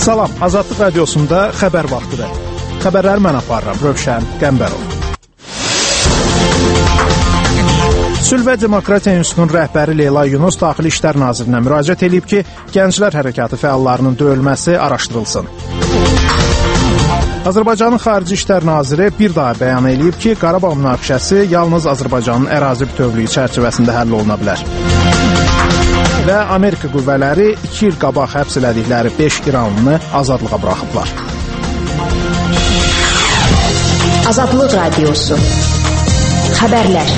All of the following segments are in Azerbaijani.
Salam, Azadlıq Radiosunda xəbər vaxtıdır. Xəbərləri mən aparıram, Rövşən Qəmbərov. Sülh və Demokratiya İnstitutunun rəhbəri Leyla Yunus Daxili İşlər Nazirinə müraciət edib ki, Gənclər Hərəkatı fəallarının döyülməsi araşdırılsın. Azərbaycanın Xarici İşlər Naziri bir daha bəyan edib ki, Qarabağ münaqişəsi yalnız Azərbaycanın ərazi bütövlüyü çərçivəsində həll oluna bilər. Və Amerika qüvvələri 2 il qabaq həbs elədikləri 5 İranlını azadlığa buraxıblar. Azadlıq Radiosu. Xəbərlər.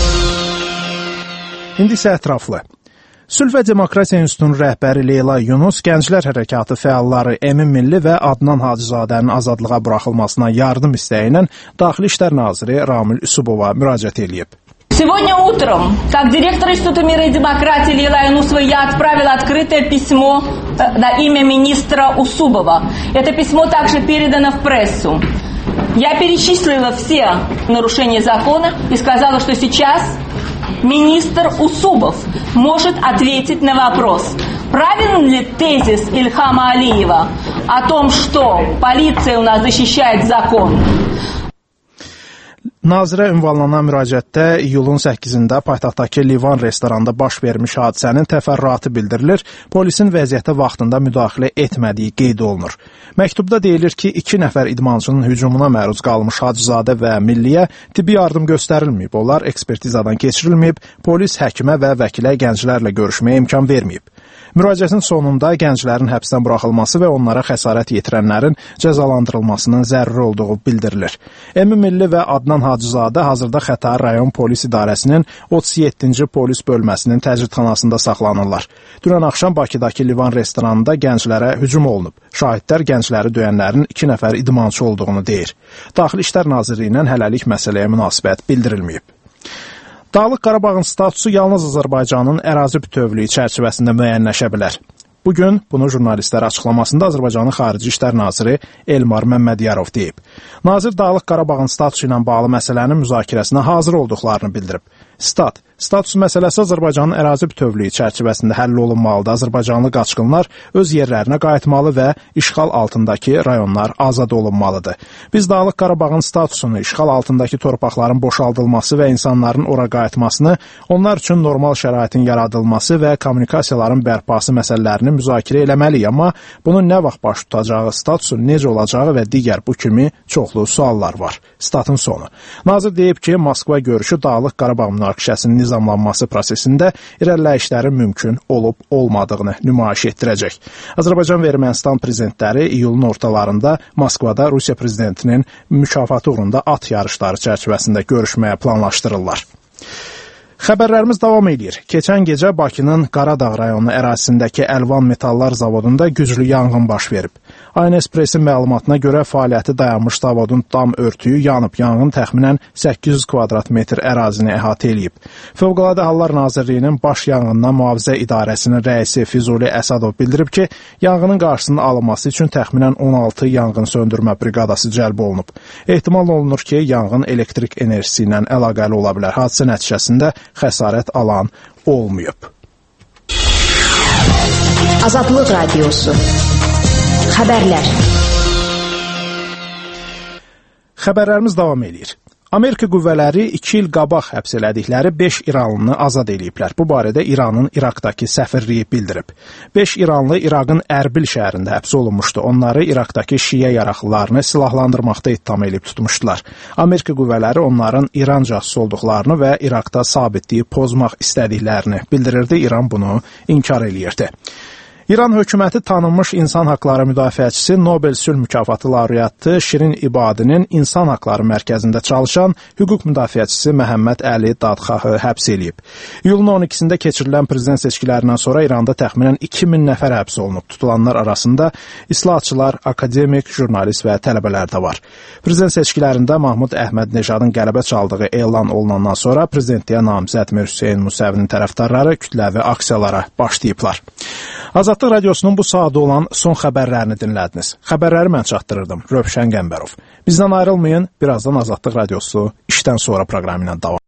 İndi isə ətraflı. Sülh və Demokratiya İnstitutunun rəhbəri Leyla Yunus Gənclər Hərəkatı fəalları Emin Milli və Adnan Hacızadənin azadlığa buraxılmasına yardım istəyi ilə Daxili İşlər Naziri Ramil Üsubova müraciət edib. Сегодня утром, как директор Института мира и демократии Лейла Юнусова, я отправила открытое письмо на имя министра Усубова. Это письмо также передано в прессу. Я перечислила все нарушения закона и сказала, что сейчас министр Усубов может ответить на вопрос, правильен ли тезис Ильхама Алиева о том, что полиция у нас защищает закон. Nazirə ünvanlanan müraciətdə iyulun 8-də paytaxtdakı Livan restoranında baş vermiş hadisənin təfərrüatı bildirilir, polisin vəziyyətə vaxtında müdaxilə etmədiyi qeyd olunur. Məktubda deyilir ki, 2 nəfər idmançının hücumuna məruz qalmış Hacızadə və Milliyə tibbi yardım göstərilməyib, onlar ekspertizadan keçirilməyib, polis həkimə və vəkilə gənclərlə görüşməyə imkan verməyib. Müraciətin sonunda gənclərin həbsdən buraxılması və onlara xəsarət yetirənlərin cəzalandırılmasının zəruri olduğu bildirilir. Emin Milli və Adnan Hacızadə hazırda Xətai rayon polis idarəsinin 37-ci polis bölməsinin təcridxanasında saxlanırlar. Dünən axşam Bakıdakı Livan restoranında gənclərə hücum olunub. Şahidlər gəncləri döyənlərin 2 nəfər idmançı olduğunu deyir. Daxili İşlər Nazirliyindən hələlik məsələyə münasibət bildirilməyib. Dağlıq Qarabağın statusu yalnız Azərbaycanın ərazi bütövlüyü çərçivəsində müəyyənləşə bilər. Bugün bunu jurnalistlərə açıqlamasında Azərbaycanın Xarici İşlər Naziri Elmar Məmmədiyarov deyib. Nazir Dağlıq Qarabağın statusu ilə bağlı məsələnin müzakirəsinə hazır olduqlarını bildirib. Status məsələsi Azərbaycanın ərazi bütövlüyü çərçivəsində həll olunmalıdır. Azərbaycanlı qaçqınlar öz yerlərinə qayıtmalı və işğal altındakı rayonlar azad olunmalıdır. Biz Dağlıq Qarabağın statusunu, işğal altındakı torpaqların boşaldılması və insanların ora qayıtmasını, onlar üçün normal şəraitin yaradılması və kommunikasiyaların bərpası məsələlərini müzakirə eləməliyik, amma bunun nə vaxt baş tutacağı, statusun necə olacağı və digər bu kimi çoxlu suallar var. Statın sonu. Nazir deyib ki, Moskva görüşü Dağlıq Qarabağ münaqişəsinin nizamlanması prosesində irəliləyişlərin mümkün olub-olmadığını nümayiş etdirəcək. Azərbaycan və Ermənistan prezidentləri iyulun ortalarında Moskvada Rusiya prezidentinin mükafatı uğrunda at yarışları çərçivəsində görüşməyə planlaşdırırlar. Xəbərlərimiz davam edir. Keçən gecə Bakının Qaradağ rayonu ərazisindəki Əlvan Metallar zavodunda güclü yanğın baş verib. Aynespressin məlumatına görə fəaliyyəti dayanmış zavodun dam örtüyü yanıb, yanğın təxminən 800 kvadrat metr ərazini əhatə edib. Fövqəladə Hallar Nazirliyinin Baş Yanğından Mühafizə İdarəsinin rəisi Füzuli Əsədov bildirib ki, yanğının qarşısının alınması üçün təxminən 16 yanğın söndürmə briqadası cəlb olunub. Ehtimal olunur ki, yanğın elektrik enerjisi ilə əlaqəli ola bilər. Hadisə nəticəsində xəsarət alan olmayıb. Azadlıq Radiosu. Xəbərlər. Xəbərlərimiz davam edir. Amerika qüvvələri 2 il qabaq həbs elədikləri 5 İranlını azad ediblər. Bu barədə İranın İraqdakı səfirliyi bildirib. 5 İranlı İraqın Ərbil şəhərində həbs olunmuşdu. Onları İraqdakı şiə yaraqlılarını silahlandırmaqda ittiham edib tutmuşdular. Amerika qüvvələri onların İran casusu olduqlarını və İraqda sabitliyi pozmaq istədiklərini bildirirdi. İran bunu inkar eləyirdi. İran hökuməti tanınmış insan haqları müdafiəçisi Nobel sülh mükafatı laureatı Şirin İbadinin İnsan Haqları Mərkəzində çalışan hüquq müdafiəçisi Məhəmməd Əli Dadxahı həbs edib. İyulun 12-sində keçirilən prezident seçkilərindən sonra İranda təxminən 2000 nəfər həbs olunub. Tutulanlar arasında islahatçılar, akademik, jurnalist və tələbələr də var. Prezident seçkilərində Mahmud Əhməd-Neşadın qələbə çaldığı elan olunandan sonra prezidentliyə namizəd Mir Hüseyn Musəvinin tərəfdarları kütləvi aksiyalara başlayıblar. Azadlıq Radiosunun bu saatda olan son xəbərlərini dinlədiniz. Xəbərləri mən çatdırırdım, Rövşən Qəmbərov. Bizdən ayrılmayın, birazdan Azadlıq Radiosu işdən sonra proqramı ilə davam.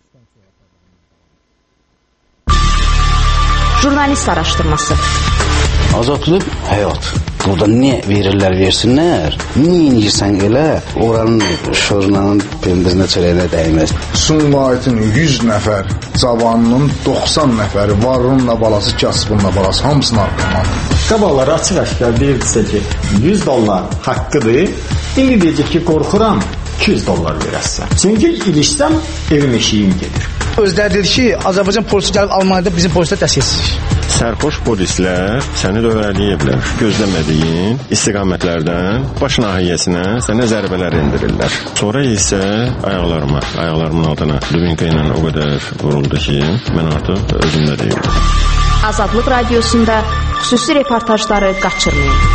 Jurnalist araşdırması. Azadlıq həyat. Burada ne verirlər versinlər, niyə inirsən elə, oranın şorunanın pendizinə çörəyinə dəyməz. Sumqayıtın 100 nəfər cavanının 90 nəfəri varınla balası, kasbınla balası, hamısını arqaman. Qabaqlar açıq-aşkar deyirdisə ki, $100 haqqıdır, indi deyəcək ki, qorxuram, $200 verəsən. Çünki ilişsəm, evim eşiyim gedir. Özləri dedi ki, Azərbaycan polisi gəlib Almaniyada bizim polislər dəstəkçilik. Sərxoş polislər səni dövrələyiblər. Gözləmədiyin istiqamətlərdən baş nahiyəsinə sənə zərbələr endirirlər. Sonra isə ayaqlarımın altına dubinka ilə o qədər vuruldu ki, mən artıq özümdə deyildim. Azadlıq Radiosunda xüsusi reportajları qaçırmayın.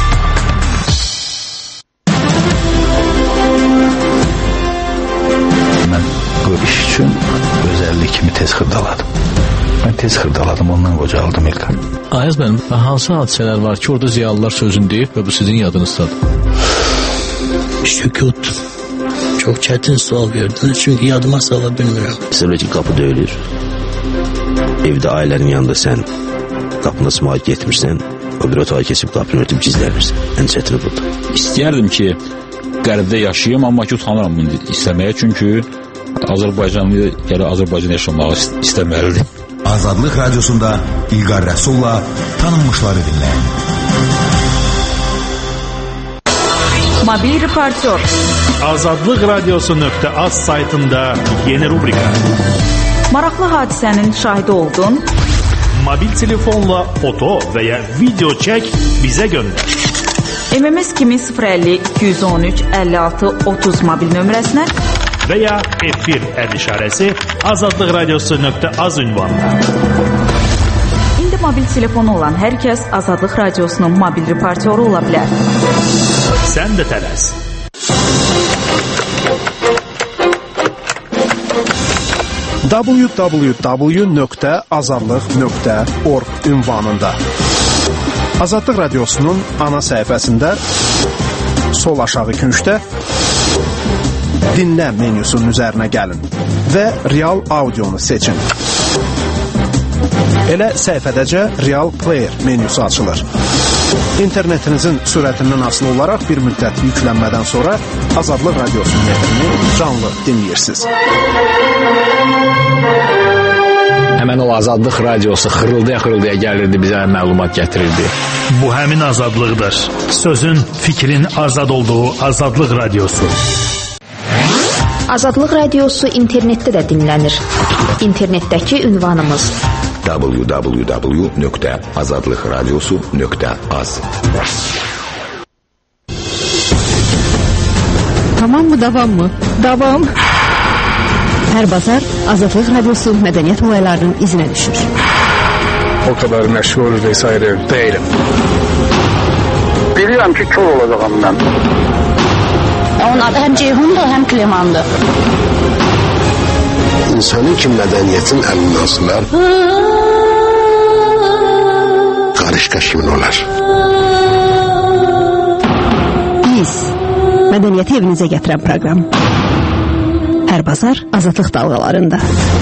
Mən bu iş üçün özəllik kimi tez xırdaladım. Mən tez xırdaladım, ondan qocaldım İlqar. Ayaz mənim, hansı hadisələr var ki, orada ziyalılar sözünü deyib və bu sizin yadınızdadır? Sükut. Çox çətin sual verdiniz, çünki yadıma sala bilmirəm. Məsələn ki, qapı döyülür. Evdə ailənin yanında sən qapına smağa getmirsən, o bir otağa keçib qapını örtüb gizlənirsən. Ən çətini budur. İstəyərdim ki, qərbdə yaşayayım, amma ki, utanıram bunu istəməyə, çünki Azərbaycanlı gələ Azərbaycan yaşamağı istəməlidir. Azadlıq Radiosunda İlqar Rəsulla tanınmışları dinləyin. Mobil reportör. Azadlıq Radiosu.az saytında yeni rubrika. Maraqlı hadisənin şahidi oldun. Mobil telefonla foto və ya video çək, bizə göndər. MMS kimi 050 213 56 30 mobil nömrəsinə və ya F1 işarəsi Azadlıq Radiosu.az ünvanına. İndi mobil telefonu olan hər kəs Azadlıq Radiosunun mobil reportyoru ola bilər. Sən də tələs. www.azadlıq.org ünvanında Azadlıq Radiosunun ana səhifəsində sol aşağı küncdə dinlə menyusunun üzərinə gəlin və real audionu seçin. Elə səhifədəcə Real Player menyusu açılır. İnternetinizin sürətindən asılı olaraq bir müddət yüklənmədən sonra Azadlıq Radiosunun efrini canlı dinləyirsiniz. Həmən o Azadlıq Radiosu xırıldaya gəlirdi, bizə məlumat gətirirdi. Bu həmin azadlıqdır. Sözün, fikrin azad olduğu Azadlıq Radiosu. Azadlıq Radiosu internetdə də dinlənir. İnternetdəki ünvanımız www.azadlıqradiosu.az. Tamam mı, davam mı? Davam. Hər bazar Azadlıq Radiosu mədəniyyət olaylarının izinə düşür. O kadar məşğul vesaire değilim. Bilirəm ki, kör olacağım mən. Onun adı həm Ceyhundur, həm Klemandır. İnsanın ki, mədəniyyətin əlindən asılar, qarışqa kimin olar? Biz, mədəniyyəti evinizə gətirən proqram. Hər bazar Azadlıq dalğalarında.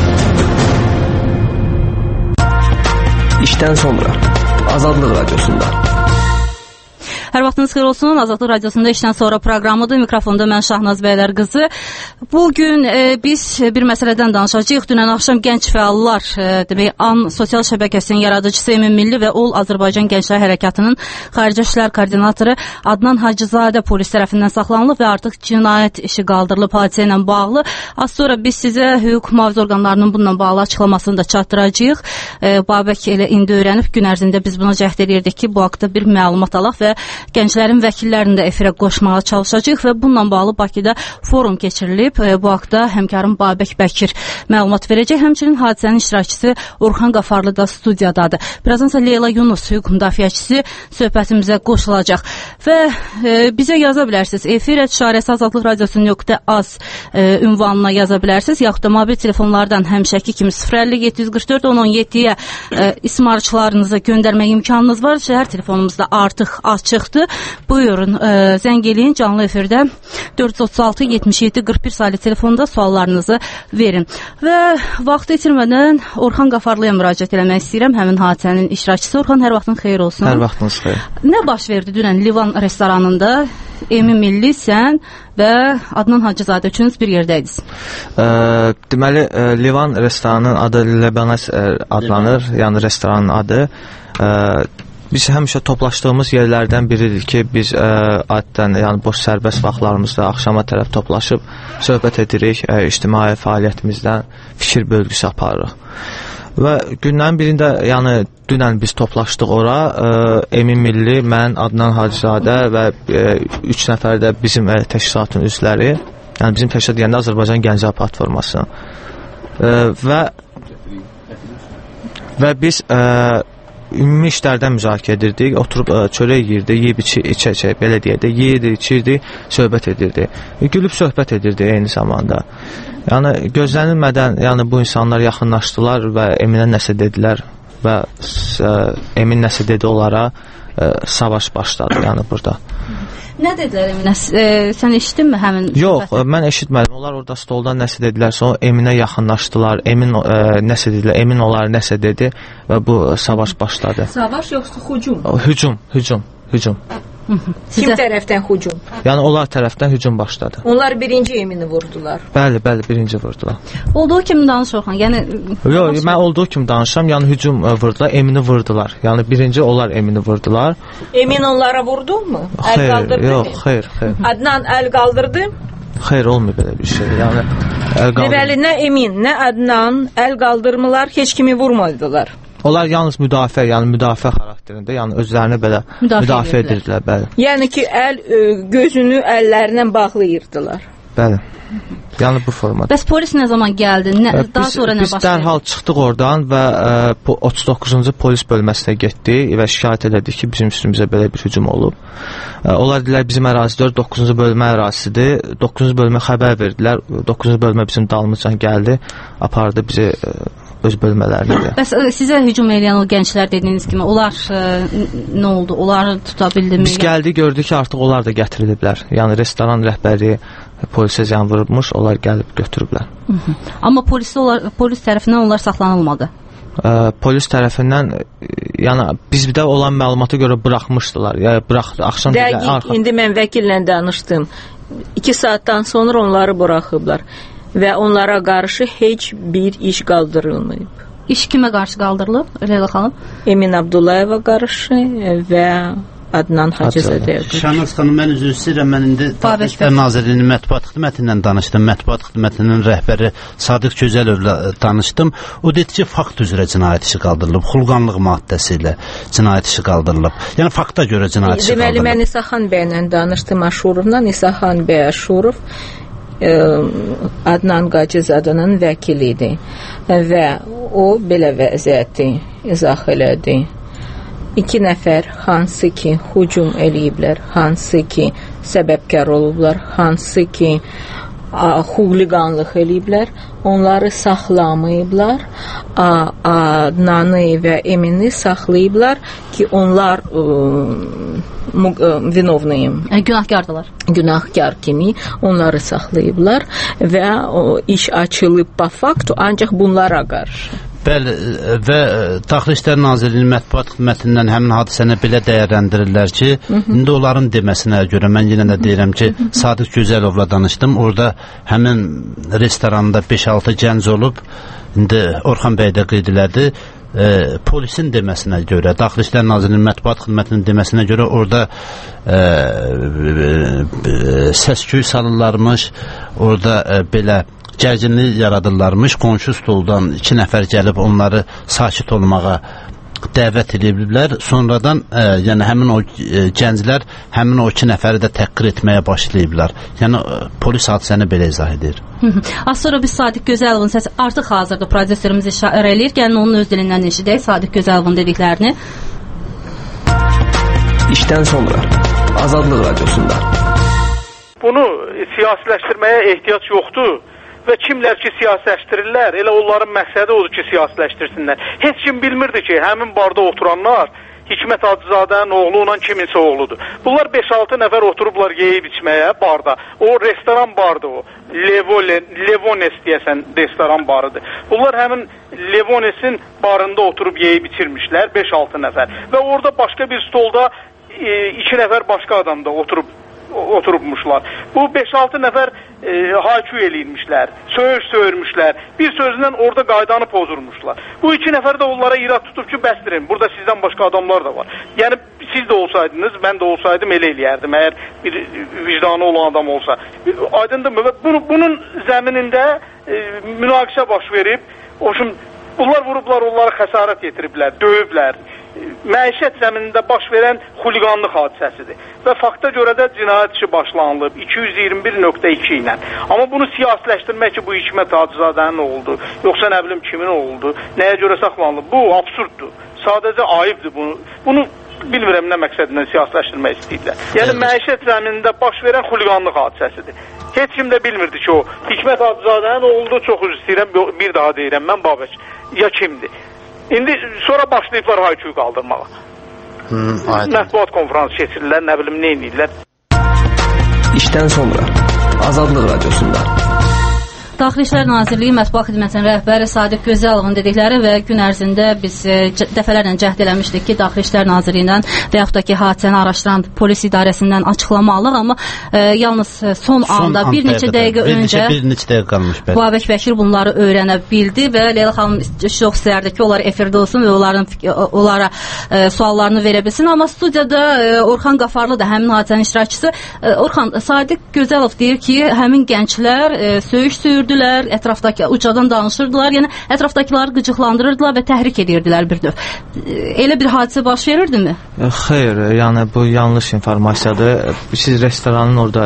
İşdən sonra Azadlıq Radiosunda. Hər vaxtınız xeyir olsun. Azadlıq Radiosunda işdən sonra proqramıdır. Mikrofonda mən Şahnaz Bəylər qızı. Bugün biz bir məsələdən danışacağıq. Dünən axşam gənc fəallar, demək, AN sosial şəbəkəsinin yaradıcısı Emin Milli və OL Azərbaycan Gənclər Hərəkatının xarici işlər koordinatoru Adnan Hacızadə polis tərəfindən saxlanılıb və artıq cinayət işi qaldırılıb hadisə ilə bağlı. Az sonra biz sizə hüquq mühafizə orqanlarının bununla bağlı açıqlamasını da çatdıracağıq. Babək elə indi öyrənib, gün ərzində biz buna cəhd edirdik ki, bu haqda bir məlumat alaq və gənclərin vəkillərini də efirə qoşmağa çalışacağıq və bununla bağlı Bakıda forum keçirilib. Bu haqda həmkarım Babək Bəkir məlumat verəcək. Həmçinin hadisənin iştirakçısı Orxan Qafarlı da studiyadadır. Birazdansa Leyla Yunus, hüquq müdafiəçisi söhbətimizə qoşulacaq. Və bizə yaza bilərsiniz. efir@azadlıqradiosu.az ünvanına yaza bilərsiniz. Yaxud da mobil telefonlardan həmişəki kimi 050-744-1017-yə ismarçılarınızı göndərmək imkanınız var. Şəhər telefonumuz da artıq açıqdır. çatdı. Buyurun, zəng eləyin, canlı efirdə 436-77-41 saylı telefonda suallarınızı verin. Və vaxt itirmədən Orxan Qafarlıya müraciət eləmək istəyirəm. Həmin hadisənin iştirakçısı Orxan, hər vaxtın xeyir olsun. Hər vaxtınız xeyir. Nə baş verdi dünən Livan restoranında? Emin Milli, sən və Adnan Hacızadə üçünüz bir yerdəydiniz. Deməli, Livan restoranının adı Lebanas adlanır, yəni restoranın adı. Biz həmişə toplaşdığımız yerlərdən biridir ki, biz adətən, yəni boş sərbəst vaxtlarımızda axşama tərəf toplaşıb söhbət edirik, ictimai fəaliyyətimizdən fikir bölgüsü aparırıq. Və günlərin birində, yəni dünən biz toplaşdıq ora, Emin Milli, mən, Adnan Hacızadə və 3 nəfər də bizim təşkilatın üzvləri, yəni bizim təşkilat deyəndə Azərbaycan Gənclər Platforması. Və biz ümumi işlərdən müzakirə edirdik, oturub çörək yeyirdik, yeyib içəcək, belə deyək də, yeyirdik, içirdik, söhbət edirdik. Gülüb söhbət edirdik eyni zamanda. Yəni gözlənilmədən, yəni bu insanlar yaxınlaşdılar və Eminə nəsə dedilər və Emin nəsə dedi onlara, savaş başladı, yəni burada. Nə dedilər Eminə? Sən eşitdinmi həmin? Yox, mən eşitmədim. Onlar orada stoldan nəsə dedilər, sonra Eminə yaxınlaşdılar. Emin nəsə dedilər, Emin onlara nəsə dedi və bu savaş başladı. Savaş yoxsa hücum? Hücum. Kim tərəfdən hücum? Yəni onlar tərəfdən hücum başladı. Onlar birinci Emini vurdular. Bəli, birinci vurdular. Olduğu kimi danış Orxan. Yəni yox, mən olduğu kimi danışıram. Yəni hücum vurdular, Emini vurdular. Yəni birinci onlar Emini vurdular. Emin onlara vurdumu? Əl qaldırdı? Yox, xeyr. Adnan əl qaldırdı? Xeyr, olmuyor belə bir şey. Yəni əl qaldırdı. Deməli, nə Emin, nə Adnan əl qaldırmırlar, heç kimi vurmadılar. Onlar yalnız müdafiə xarakterində, yəni özlərini belə müdafiə edirdilər, bəli. Yəni ki, gözünü əllərinə bağlayırdılar. Bəli. Yəni bu formada. Bəs polis nə zaman gəldi? Daha sonra nə baş verdi? Biz dərhal çıxdıq oradan və 39-cu polis bölməsinə getdik və şikayət elədik ki, bizim üstümüzə belə bir hücum olub. Onlar dedilər bizim ərazidir, 9-cu bölmə ərazisidir. 9-cu bölmə xəbər verdilər. 9-cu bölmə bizim dalımızdan gəldi, apardı bizi öz bölmələrinə. Bəs sizə hücum edən o gənclər dediyiniz kimi, onlar nə oldu? Onları tuta bildimi? Biz gəldik, gördük ki, artıq onlar da gətiriliblər. Yəni restoran rəhbəri polisə ziyan vurulmuş, onlar gəlib götürüblər. Amma polis tərəfindən onlar saxlanılmadı. Polis tərəfindən, yəni bizdə olan məlumata görə buraxmışdılar. Yəni axşam dəqiq, indi mən vəkillə danışdım. 2 saatdan sonra onları buraxıblar. Və onlara qarşı heç bir iş qaldırılmayıb. İş kimə qarşı qaldırılıb? Leyla xanım? Emin Abdullayeva qarşı və Adnan Hacızadəyə qarşı. Şahnaz xanım, mən üzr istəyirəm. Mən indi Daxili İşlər Nazirliyinin mətbuat xidmətindən danışdım. Mətbuat xidmətinin rəhbəri Sadiq Gözəlovla danışdım. O dedi ki, fakt üzrə cinayət işi qaldırılıb. Xulqanlıq maddəsi ilə cinayət işi qaldırılıb. Yəni fakta görə cinayət işi qaldırılıb. Deməli, mən İsaxan bəylə danışdım Aşurovla. İsaxan bəy Aşurov Adnan Hacızadənin vəkilidir və o belə vəziyyəti izah elədi. 2 nəfər hansı ki hücum eləyiblər, hansı ki səbəbkar olublar, hansı ki xuliqanlıq eləyiblər, onları saxlamayıblar, Adnanı və Emini saxlayıblar ki, onlar vinovnıyım. Günahkar kimi onları saxlayıblar və iş açılıb pa faktu, ancaq bunlara qarşı. Bəli, və Daxili İşlər Nazirliyinin mətbuat xidmətindən həmin hadisəni belə dəyərləndirirlər ki, indi onların deməsinə görə mən yenə də deyirəm ki, Sadiq Gözəlovla danışdım. Orada həmin restoranda 5-6 gənc olub. İndi Orxan bəy də qeyd elədi. Polisin deməsinə görə, Daxili İşlər Nazirliyinin mətbuat xidmətinin deməsinə görə orada səs-küy salırlarmış, orada belə gərginlik yaradırlarmış. Qonşu stoldan 2 nəfər gəlib onları sakit olmağa dəvət ediblər. Sonradan yəni həmin o gənclər həmin o 2 nəfəri də təhqir etməyə başlayıblar. Yəni polis hadisəni belə izah edir. Az sonra biz Sadiq Gözəlovun səsi artıq hazırda prodüserimiz işarə eləyir. Gəlin onun öz dilindən eşidək Sadiq Gözəlovun dediklərini. İşdən sonra Azadlıq Radiosunda. Bunu siyasiləşdirməyə ehtiyac yoxdur. Və kimlər ki siyasiləşdirirlər, elə onların məqsədi odur ki, siyasiləşdirsinlər. Heç kim bilmirdi ki, həmin barda oturanlar Hikmət Hacızadənin oğlu ilə kiminsə oğludur. Bunlar 5-6 nəfər oturublar yeyib içməyə barda. O restoran bardı o. Levones deyəsən restoran barıdır. Bunlar həmin Levones'in barında oturub yeyib içirmişlər 5-6 nəfər. Və orada başqa bir stolda 2 nəfər başqa adam da oturubmuşlar. Bu 5-6 nəfər haykü eləyirmişlər, söyürmüşlər. Bir sözlə orada qaydanı pozurmuşlar. Bu 2 nəfər də onlara irad tutub ki, bəsdirin. Burada sizdən başqa adamlar da var. Yəni siz də olsaydınız, mən də olsaydım elə eləyərdim. Əgər bir vicdanı olan adam olsa. Aydındır mı? Bunun zəminində münaqişə baş verib. Bunlar vurublar, onlara xəsarət yetiriblər, döyüblər. Məişət zəminində baş verən xuliqanlıq hadisəsidir. Və fakta görə də cinayət işi başlanılıb 221.2 ilə. Amma bunu siyasiləşdirmək ki, bu Hikmət Hacızadənin oldu, yoxsa nə bilim kimin oldu, nəyə görə saxlanılıb? Bu absurddur. Sadəcə ayıbdır bunu. Bunu bilmirəm nə məqsədlə siyasiləşdirmək istəyirlər. Yəni məişət zəminində baş verən xuliqanlıq hadisəsidir. Heç kim də bilmirdi ki, o Hikmət Hacızadənin oldu, çox üzr istəyirəm, bir daha deyirəm, mən Babək, ya kimdir? İndi sonra başlayıblar hayküyü qaldırmağa. Mətbuat konferansı keçirirlər, nə bilim, nə edirlər. İşdən sonra Azadlıq Radiosunda. Daxili İşlər Nazirliyi Mətbuat Xidmətinin rəhbəri Sadiq Gözəlovun dedikləri və gün ərzində biz dəfələrlə cəhd eləmişdik ki, Daxili İşlər Nazirliyindən və yaxud da ki, hadisəni araşdıran polis idarəsindən açıqlama alıq, amma yalnız son anda bir neçə dəqiqə öncə Babək Bəkir bunları öyrənə bildi və Leyla xanım çox istəyərdi ki, onlar efirdə olsun və onlara suallarını verə bilsin, amma studiyada Orxan Qafarlı da həmin hadisənin iştirakçısı. Orxan, Sadiq Gözəlov deyir ki, həmin gənclər söyüş sürdülər, ətrafdakı ucadan danışırdılar, yəni ətrafdakıları qıcıqlandırırdılar və təhrik edirdilər bir növ. Elə bir hadisə baş verirdimi? Xeyr, yəni bu yanlış informasiyadır. Siz restoranın orada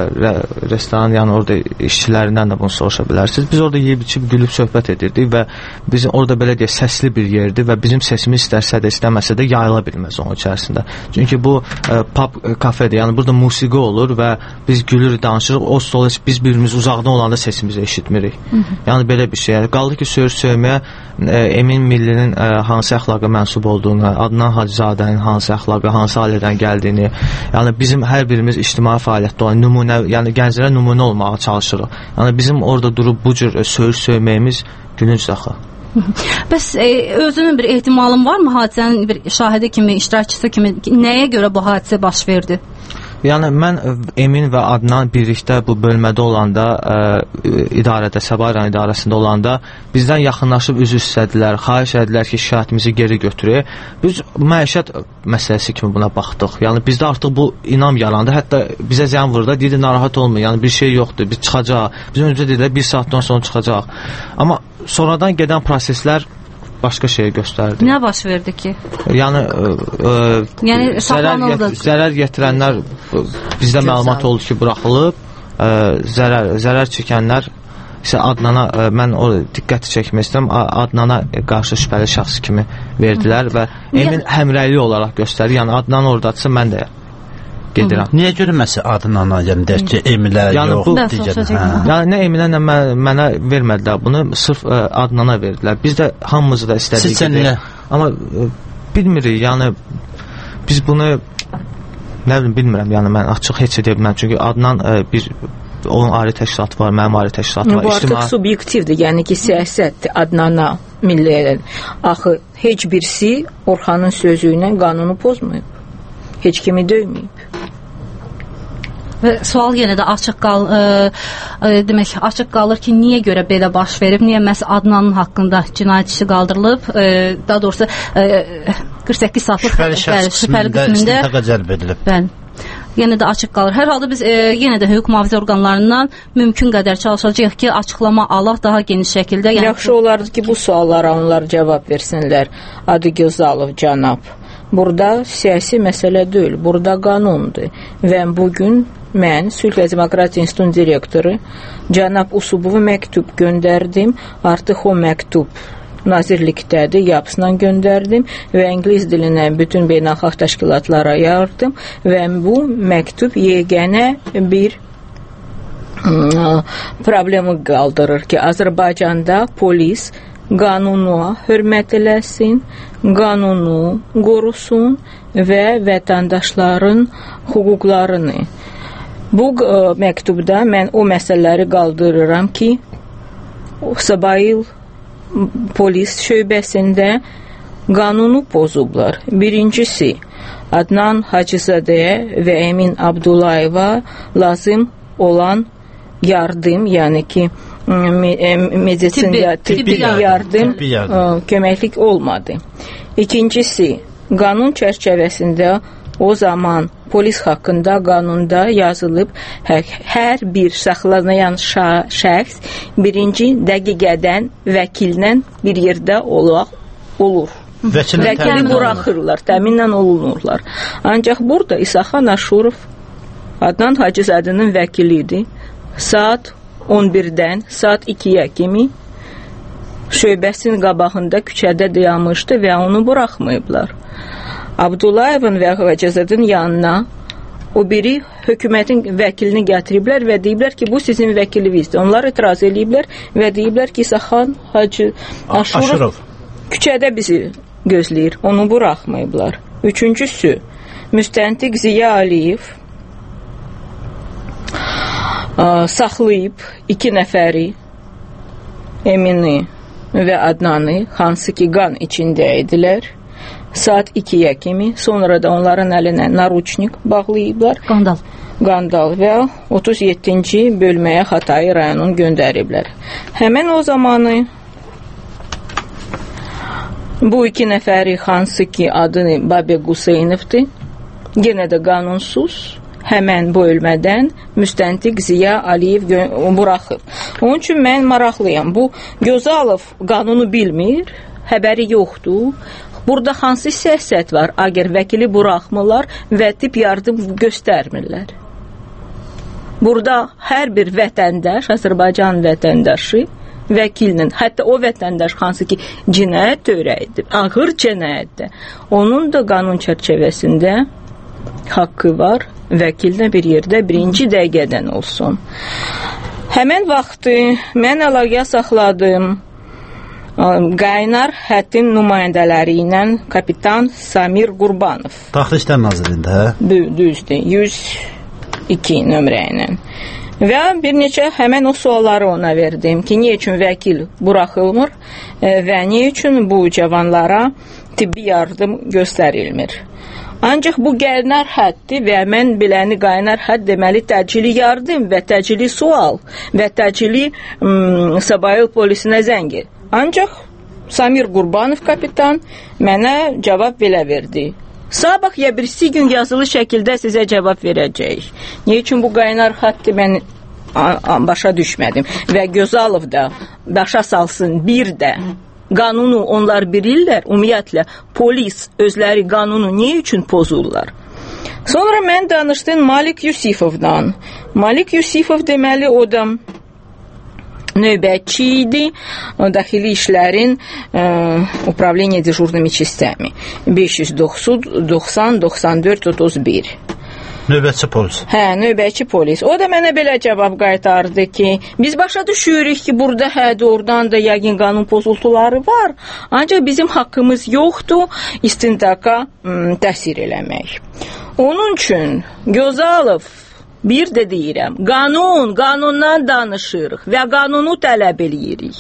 işçilərindən də bunu soruşa bilərsiniz. Biz orada yeyib içib gülüb söhbət edirdik və bizim orada belə deyək səsli bir yerdir və bizim sesimiz istərsə də istəməsə də yayıla bilməz onun içərisində. Çünki bu pub kafedir, yəni burada musiqi olur və biz gülür, danışırıq, o stol biz birimiz uzaqdan olanda sesimizi eşitmirik. Yəni belə bir şey. Qaldı ki, söyməyə Emin Millinin hansı əxlaqa mənsub olduğunu, Adnan Hacızadənin hansı əxlaqa, hansı ailədən gəldiyini, yəni bizim hər birimiz ictimai fəaliyyətdə olan nümunə, yəni gənclərə nümunə olmağa çalışırıq. Yəni bizim orada durub bu cür söyməyimiz gülünc axı. Bəs özünün bir ehtimalın varmı hadisənin bir şahidi kimi, iştirakçısı kimi, nəyə görə bu hadisə baş verdi? Yəni mən Emin və Adnan birlikdə bu bölmədə olanda, idarədə, Səbaha rayon idarəsində olanda bizdən yaxınlaşıb üzr istədilər, xahiş edilər ki, şikayətimizi geri götürək. Biz məişət məsələsi kimi buna baxdıq. Yəni bizdə artıq bu inam yarandı. Hətta bizə zəng vurdu, deyirdi narahat olmayın, yəni bir şey yoxdur, biz çıxacaq. Bizim öncə dedilər 1 saatdan sonra çıxacaq. Amma sonradan gedən proseslər başqa şeyi göstərdi. Nə baş verdi ki? Yəni zərər yetirənlər bizdə məlumat oldu ki, buraxılıb, zərər çəkənlər isə Adnana, mən o diqqəti çəkmək istəyirəm, Adnana qarşı şübhəli şəxs kimi verdilər və Emin həmrəyli olaraq göstərir. Yəni Adnan oradadırsa mən də gedirəm. Niyə görməsi Adnana, yəni deyək ki, Eminlə yox deyəcək. Yəni nə Eminə, nə mənə vermədilər bunu, sırf Adnana verdilər. Biz də hamımızı da istədik gedir. Amma bilmirik, yəni biz bunu nə bilim, bilmirəm, yəni mən açıq heç edə bilməm. Çünki Adnan onun ayrı təşkilatı var, mənim ayrı təşkilatı var. Bu artıq subyektivdir, yəni ki, siyasət Adnana milliyə. Axı heç birisi Orxanın sözü ilə qanunu pozmayıb. Heç kimi döyməyib. Və sual yenə də açıq qalır ki, niyə görə belə baş verib, niyə məhz Adnanın haqqında cinayət işi qaldırılıb, daha doğrusu 48 saatlıq şübhəli qismində cəlb edilib. Bəli. Yenə də açıq qalır. Hər halda biz yenə də hüquq mühafizə orqanlarından mümkün qədər çalışacağıq ki, açıqlama alaq daha geniş şəkildə. Yaxşı olardı ki, bu suallara onlar cavab versinlər. Adı Gözalov cənab. Burada siyasi məsələ deyil, burada qanundur. Və bugün mən Sülh və Demokratiya İnstitutunun direktoru cənab Usubova məktub göndərdim. Artıq o məktub nazirlikdədir, yapısla göndərdim və ingilis dilindən bütün beynəlxalq təşkilatlara yardım və bu məktub yeganə bir problemi qaldırır ki, Azərbaycanda polis qanuna hörmət eləsin, qanunu qorusun və vətəndaşların hüquqlarını. Bu məktubda mən o məsələləri qaldırıram ki, Sabayıl polis şöbəsində qanunu pozublar. Birincisi, Adnan Hacızadəyə və Emin Abdullayeva lazım olan yardım, yəni ki, medisində tibbi yardım köməklik olmadı. İkincisi, qanun çərçivəsində o zaman polis haqqında qanunda yazılıb hər bir saxlanılan şəxs birinci dəqiqədən vəkillə bir yerdə olur. Vəkili buraxırlar, təminlə olunurlar. Ancaq burada İsaxan Aşurov Adnan Hacızadənin vəkilidir. Saat 11-dən saat 2-yə kimi şöbəsinin qabağında küçədə dayanmışdı və onu buraxmayıblar. Abdullayevin və Hacızadənin yanına o biri hökumətin vəkilini gətiriblər və deyiblər ki, bu sizin vəkilinizdir. Onlar etiraz ediblər və deyiblər ki, İsaxan Aşurov küçədə bizi gözləyir, onu buraxmayıblar. Üçüncüsü, müstəntiq Ziya Aliyev saxlayıb 2 nəfəri, Emini və Adnanı, hansı ki qan içində idilər, saat 2-yə kimi, sonra da onların əlinə naruçnik bağlayıblar. Qandal və 37-ci bölməyə Xatay rayonunu göndəriblər. Həmən o zamanı bu 2 nəfəri, hansı ki adını Babək Hüseynovdur, yenə də qanunsuz həmən bölmədən müstəntiq Ziya Aliyev buraxıb. Onun üçün mən maraqlıyam. Bu Gözalov qanunu bilmir, həbəri yoxdur. Burada hansı siyasət var? Əgər vəkili buraxmırlar və tip yardım göstərmirlər. Burada hər bir vətəndaş, Azərbaycan vətəndaşı vəkilinin, hətta o vətəndaş hansı ki cinayət törədib, ağır cinayətdir, onun da qanun çərçivəsində haqqı var, vəkillə bir yerdə birinci dəqiqədən olsun. Həmən vaxtı mən əlaqə saxladım qaynar hətin nümayəndələri ilə kapitan Samir Qurbanov. Daxili İşlər Nazirliyində, hə? Düzdür, 102 nömrə ilə. Və bir neçə həmən o sualları ona verdim ki, niyə üçün vəkil buraxılmır və niyə üçün bu cavanlara tibbi yardım göstərilmir. Ancaq bu qaynar həddir və mən biləni qaynar hədd deməli təcili yardım və təcili sual və təcili Sabayıl polisinə zəngir. Ancaq Samir Qurbanov kapitan mənə cavab belə verdi. Sabah ya birisi gün yazılı şəkildə sizə cavab verəcəyik. Niyə üçün bu qaynar xətti mən başa düşmədim və Gözalov da başa salsın bir də qanunu onlar bilirlər, ümumiyyətlə polis özləri qanunu niyə üçün pozurlar? Sonra mən danışdım Malik Yusifovdan. Malik Yusifov deməli o da növbətçi idi, daxili işlərin upravleniya dejurnimi частями 590-94-31. Növbətçi polis. Hə, növbətçi polis. O da mənə belə cavab qaytardı ki, biz başa düşürük ki, burada doğrudan da yəqin qanun pozuntuları var, ancaq bizim haqqımız yoxdur istintaka təsir eləmək. Onun üçün Gözalov bir də deyirəm, qanundan danışırıq və qanunu tələb eləyirik.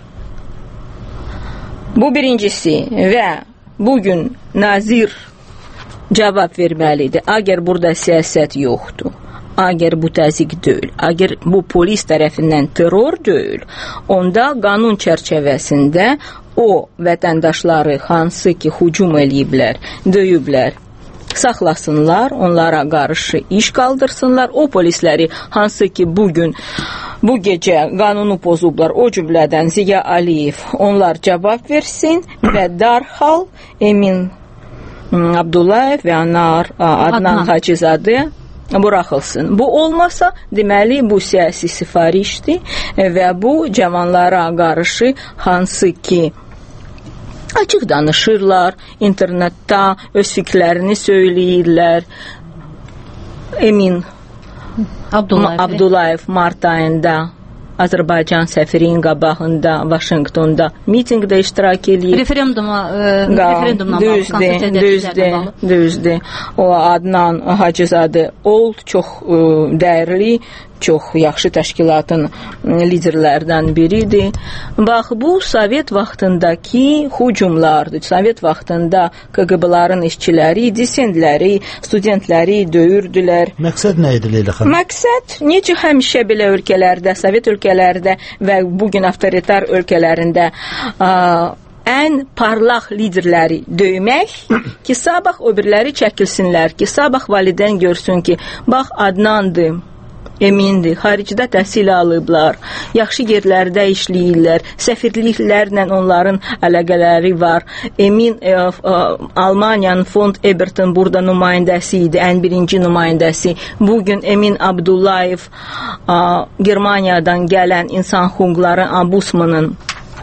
Bu birincisi və bugün nazir cavab verməlidir. Əgər burada siyasət yoxdur, əgər bu təzyiq deyil, əgər bu polis tərəfindən terror deyil, onda qanun çərçivəsində o vətəndaşları hansı ki hücum eləyiblər, döyüblər, saxlasınlar, onlara qarşı iş qaldırsınlar. O polisləri hansı ki bugün, bu gecə qanunu pozublar, o cümlədən Ziya Aliyev, onlar cavab versin və dərhal Emin Abdullayev və Adnan Hacızadə buraxılsın. Bu olmasa, deməli, bu siyasi sifarişdir və bu cavanlara qarşı hansı ki açıq danışırlar, internetdə öz fikirlərini söyləyirlər. Emin Abdullayev mart ayında Azərbaycan səfirinin qabağında Vaşinqtonda mitinqdə iştirak eləyib. Referendumla Düzdür. O Adnan Hacızadə çox dəyərli, çox yaxşı təşkilatın liderlərdən biridir. Bax, bu Sovet vaxtındakı hücumlardır. Sovet vaxtında KGB-ların işçiləri, dissidentləri, studentləri döyürdülər. Məqsəd nə idi Leyla xanım? Məqsəd necə həmişə belə ölkələrdə, Sovet ölkələrdə və bugün avtoritar ölkələrində ən parlaq liderləri döymək ki, sabah öbürləri çəkilsinlər, ki, sabah valideyn görsün ki, bax Adnandır, emindir, xaricdə təhsil alıblar, yaxşı yerlərdə işləyirlər, səfirliklərlə onların əlaqələri var. Emin Almaniyanın Fond Eberton burada nümayəndəsi idi, ən birinci nümayəndəsi. Bugün Emin Abdullayev Germaniyadan gələn insan hüquqları ombudsmanının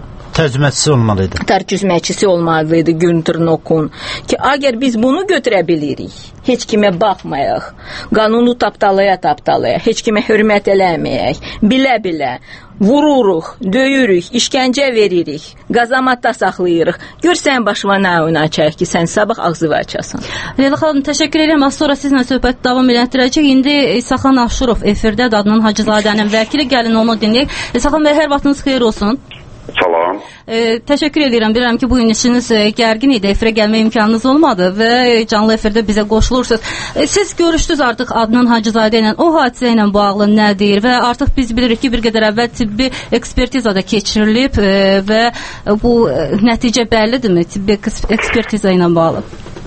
tərcüməçisi olmalıydı Günther Nokun ki, əgər biz bunu götürə bilirik, heç kimə baxmayaq, qanunu tapdalaya, heç kimə hörmət eləməyək, bilə-bilə vururuq, döyürük, işgəncə veririk, qazamatda saxlayırıq. Görsən başıma nə oynayacaq ki, sən sabah ağzı açasan. Leyla xanım, təşəkkür edirəm. Az sonra sizlə söhbət davam elətdirəcək. İndi İsaxan Aşurov efirdədir, Adnan Hacızadənin vəkili. Gəlin onu dinləyək. İsaxan bəy, hər vaxtınız xeyir olsun. Salam. Təşəkkür edirəm. Bilirəm ki, bu gün işiniz gərgin idi. Efirə gəlmə imkanınız olmadı və canlı efirdə bizə qoşulursunuz. Siz görüşdünüz artıq Adnan Hacızadə ilə. O hadisə ilə bağlı nə deyir və artıq biz bilirik ki, bir qədər əvvəl tibbi ekspertiza da keçirilib və bu nəticə bəllidirmi tibbi ekspertiza ilə bağlı?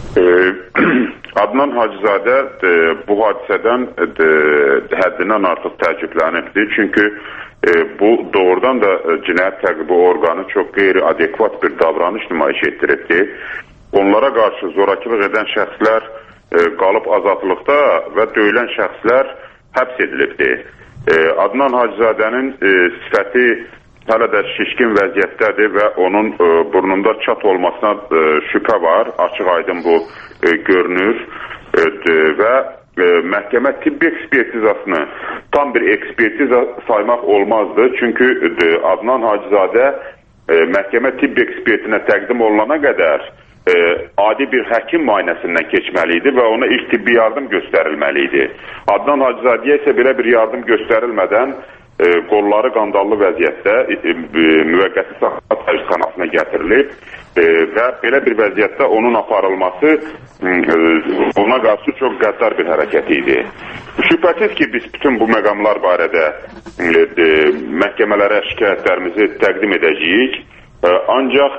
Adnan Hacızadə bu hadisədən həddindən artıq təəccüblənibdir. Çünki bu doğrudan da cinayət təqibi orqanı çox qeyri-adekvat bir davranış nümayiş etdiribdir. Onlara qarşı zorakılıq edən şəxslər qalıb azadlıqda və döyülən şəxslər həbs edilibdir. Adnan Hacızadənin sifəti hələ də şişkin vəziyyətdədir və onun burnunda çat olmasına şübhə var. Açıq aydın bu görünür və məhkəmə tibbi ekspertizasını tam bir ekspertiza saymaq olmazdı. Çünki Adnan Hacızadə məhkəmə tibbi ekspertinə təqdim olunana qədər adi bir həkim müayinəsindən keçməli idi və ona ilk tibbi yardım göstərilməli idi. Adnan Hacızadəyə isə belə bir yardım göstərilmədən qolları qandallı vəziyyətdə müvəqqəti saxlanma xəstəxanasına gətirilib və belə bir vəziyyətdə onun aparılması ona qarşı çox qəddar bir hərəkət idi. Şübhəsiz ki, biz bütün bu məqamlar barədə məhkəmələrə şikayətlərimizi təqdim edəcəyik. Ancaq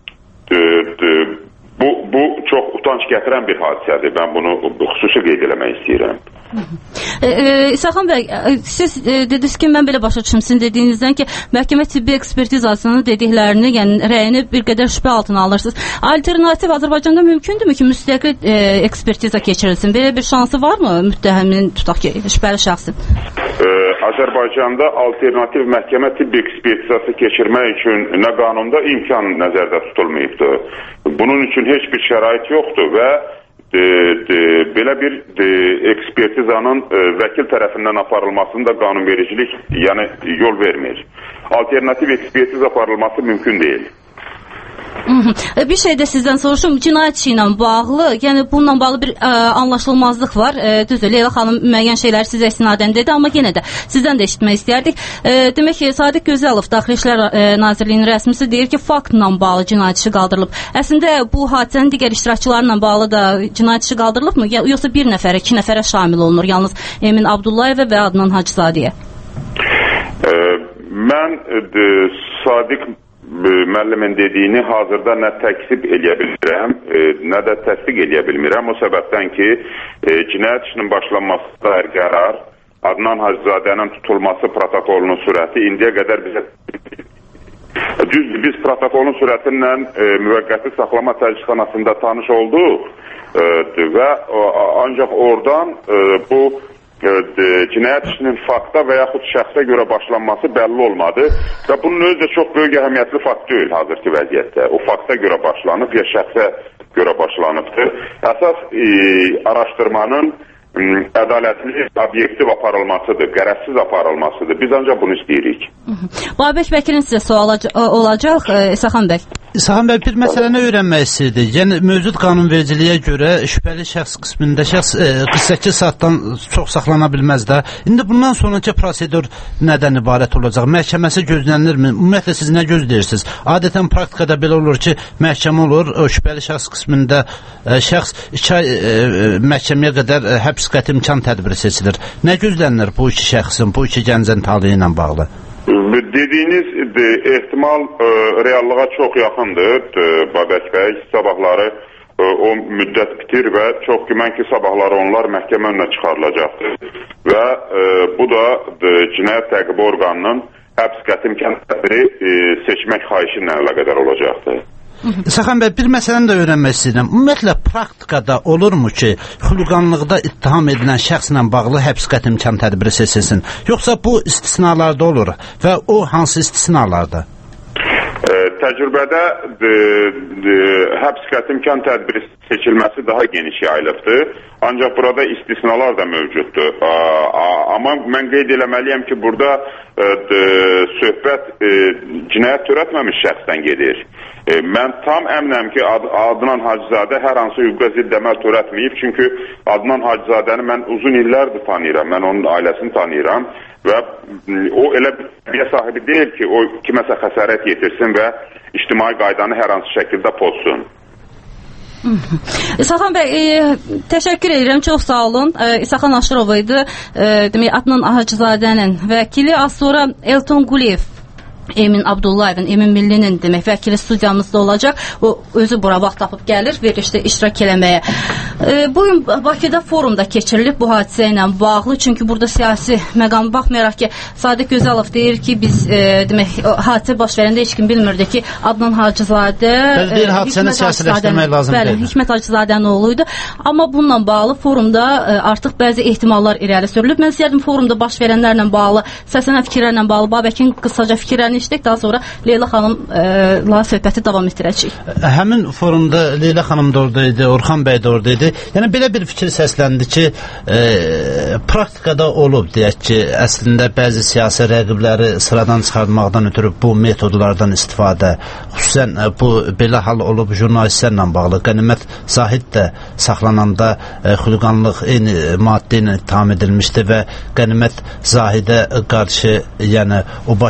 bu çox utanç gətirən bir hadisədir. Mən bunu xüsusi qeyd eləmək istəyirəm. İsaxan bəy, siz dediniz ki, mən belə başa düşüm sizin dediyinizdən ki, məhkəmə tibbi ekspertizasının dediklərini, yəni rəyini bir qədər şübhə altına alırsınız. Alternativ Azərbaycanda mümkündürmü ki, müstəqil ekspertiza keçirilsin? Belə bir şansı varmı müttəhəmin, tutaq ki, şübhəli şəxsin? Azərbaycanda alternativ məhkəmə tibbi ekspertizası keçirmək üçün nə qanunda imkan nəzərdə tutulmayıbdır. Bunun üçün heç bir şərait yoxdur və belə bir ekspertizanın vəkil tərəfindən aparılmasını da qanunvericilik yol vermir. Alternativ ekspertiz aparılması mümkün deyil. Bir şey də sizdən soruşum, cinayət işi ilə bağlı, yəni bununla bağlı bir anlaşılmazlıq var. Düzdür, Leyla xanım müəyyən şeylər sizə istinadən dedi, amma yenə də sizdən də eşitmək istərdik. Demək ki, Sadiq Gözəlov, Daxili İşlər Nazirliyinin rəsmisi deyir ki, faktla bağlı cinayət işi qaldırılıb. Əslində bu hadisənin digər iştirakçılarla bağlı da cinayət işi qaldırılıbmı? Yoxsa bir nəfərə, 2 nəfərə şamil olunur, yalnız Emin Abdullayevə və Adnan Hacızadəyə? Mən Sadiq müəllimin dediyini hazırda nə təksib eləyə bilmirəm, nə də təsdiq eləyə bilmirəm. O səbəbdən ki, cinayət işinin başlanması da qərar, Adnan Hacızadənin tutulması protokolunun sürəti indiyə qədər bizə biz protokolun sürətinlə müvəqqəti saxlama təcridxanasında tanış olduq və ancaq oradan bu cinayət işinin fakta və yaxud şəxsə görə başlanması bəlli olmadı və bunun özü də çox böyük əhəmiyyətli fakt deyil hazırki vəziyyətdə. O fakta görə başlanıb ya şəxsə görə başlanıbdır. Əsas araşdırmanın ədalətli, obyektiv aparılmasıdır, qərəzsiz aparılmasıdır. Biz ancaq bunu istəyirik. Babək Bəkirin sizə sual olacaq, İsaxan bəy. İsaxan bəy, bir məsələni öyrənmək istəyirdik. Yəni, mövcud qanunvericiliyə görə şübhəli şəxs qismində şəxs 48 saatdan çox saxlana bilməz də. İndi bundan sonraki prosedur nədən ibarət olacaq? Məhkəməsi gözlənilirmi? Ümumiyyətlə, siz nə gözləyirsiniz? Adətən praktikada belə olur ki, məhkəmə olur, şübhəli şəxs qismində şəxs 2 ay məhkəməyə qədər həbs qəti imkan tədbiri seçilir. Nə gözlənilir bu iki şəxsin, bu iki gəncin taliyi ilə bağlı? Dediyiniz ehtimal reallığa çox yaxındır, Babək bəy. Sabahları o müddət bitir və çox güman ki, sabahları onlar məhkəmə önünə çıxarılacaqdır. Və bu da cinayət təqibi orqanının həbs qəti imkan tədbiri seçmək xahişi ilə əlaqədar olacaqdır. İsaxan bəy, bir məsələni də öyrənmək istəyirəm. Ümumiyyətlə, praktikada olurmu ki, xuliqanlıqda ittiham edilən şəxslə bağlı həbs qəti imkan tədbiri seçilsin? Yoxsa bu istisnalarda olur və o hansı istisnalarda? Təcrübədə həbs qəti imkan tədbiri seçilməsi daha geniş yayılıbdır. Ancaq burada istisnalar da mövcuddur. Amma mən qeyd eləməliyəm ki, burada söhbət cinayət törətməmiş şəxsdən gedir. Mən tam əminəm ki, Adnan Hacızadə hər hansı hüquqa zidd əməl törətməyib. Çünki Adnan Hacızadəni mən uzun illərdir tanıyıram, mən onun ailəsini tanıyıram və o elə bir sahibi deyil ki, o kiməsə xəsarət yetirsin və ictimai qaydanı hər hansı şəkildə pozsun. İsaxan bəy, təşəkkür edirəm, çox sağ olun. İsaxan Aşırov idi, Adnan Hacızadənin vəkili. Az sonra Elton Quliyev, Emin Abdullayevin, Emin Millinin demək vəkili studiyamızda olacaq. O özü bura vaxt tapıb gəlir, verilişdə iştirak eləməyə. Bugün Bakıda forumda keçirilib bu hadisə ilə bağlı. Çünki burada siyasi məqam baxmayaraq ki, Sadiq Gözəlov deyir ki, biz demək hadisə baş verəndə heç kim bilmirdi ki, Adnan Hacızadə hadisəni siyasiləşdirmək lazım deyil. Bəli, Hikmət Hacızadənin oğluydu. Amma bununla bağlı forumda artıq bəzi ehtimallar irəli sürülüb. Mən istəyirdim forumda baş verənlərlə bağlı, səslənən fikirlərlə bağlı Babəkin qısaca fikirlərini işləyək. Daha sonra Leyla xanımla söhbəti davam etdirəcəyik. Həmin forumda Leyla xanım da oradaydı, Orxan bəy də oradaydı. Yəni belə bir fikir səsləndi ki, praktikada olub, deyək ki, əslində bəzi siyasi rəqibləri sıradan çıxartmaqdan ötürü bu metodlardan istifadə, xüsusən bu belə hal olub jurnalistlərlə bağlı. Qənimət Zahid də saxlananda xuliqanlıq eyni maddə ilə ittiham edilmişdi və Qənimət Zahidə qarşı, yəni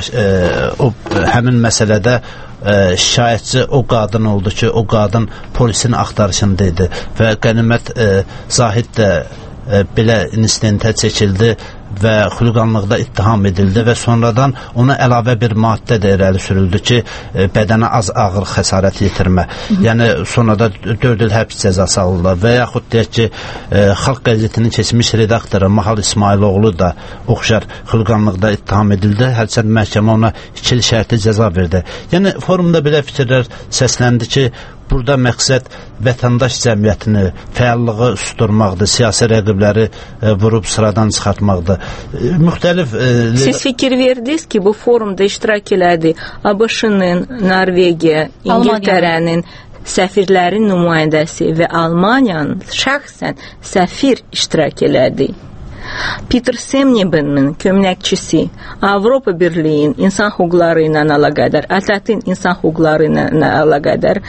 o həmin məsələdə şikayətçi o qadın oldu ki, o qadın polisin axtarışında idi və Qənimət Zahid də belə insidentə çəkildi və xuliqanlıqda ittiham edildi və sonradan ona əlavə bir maddə də irəli sürüldü ki, bədənə az ağır xəsarət yetirmə. Yəni sonrada 4 il həbs cəzası alırlar və yaxud deyək ki, Xalq qəzetinin keçmiş redaktoru Mahal İsmailoğlu da oxşar xuliqanlıqda ittiham edildi. Hərçənd məhkəmə ona 2 il şərti cəza verdi. Yəni forumda belə fikirlər səsləndi ki, burada məqsəd vətəndaş cəmiyyətini, fəallığı susturmaqdır, siyasi rəqibləri vurub sıradan çıxartmaqdır. Müxtəlif... Siz fikir verdiniz ki, bu forumda iştirak elədi ABŞ-nın, Norvegiya, İngiltərənin səfirlərin nümayəndəsi və Almaniyanın şəxsən səfir iştirak elədi. Peter Semnebin'in köməkçisi, Avropa Birliği'nin insan hüquqları ilə əlaqədar, ATƏT-in insan hüquqları ilə əlaqədar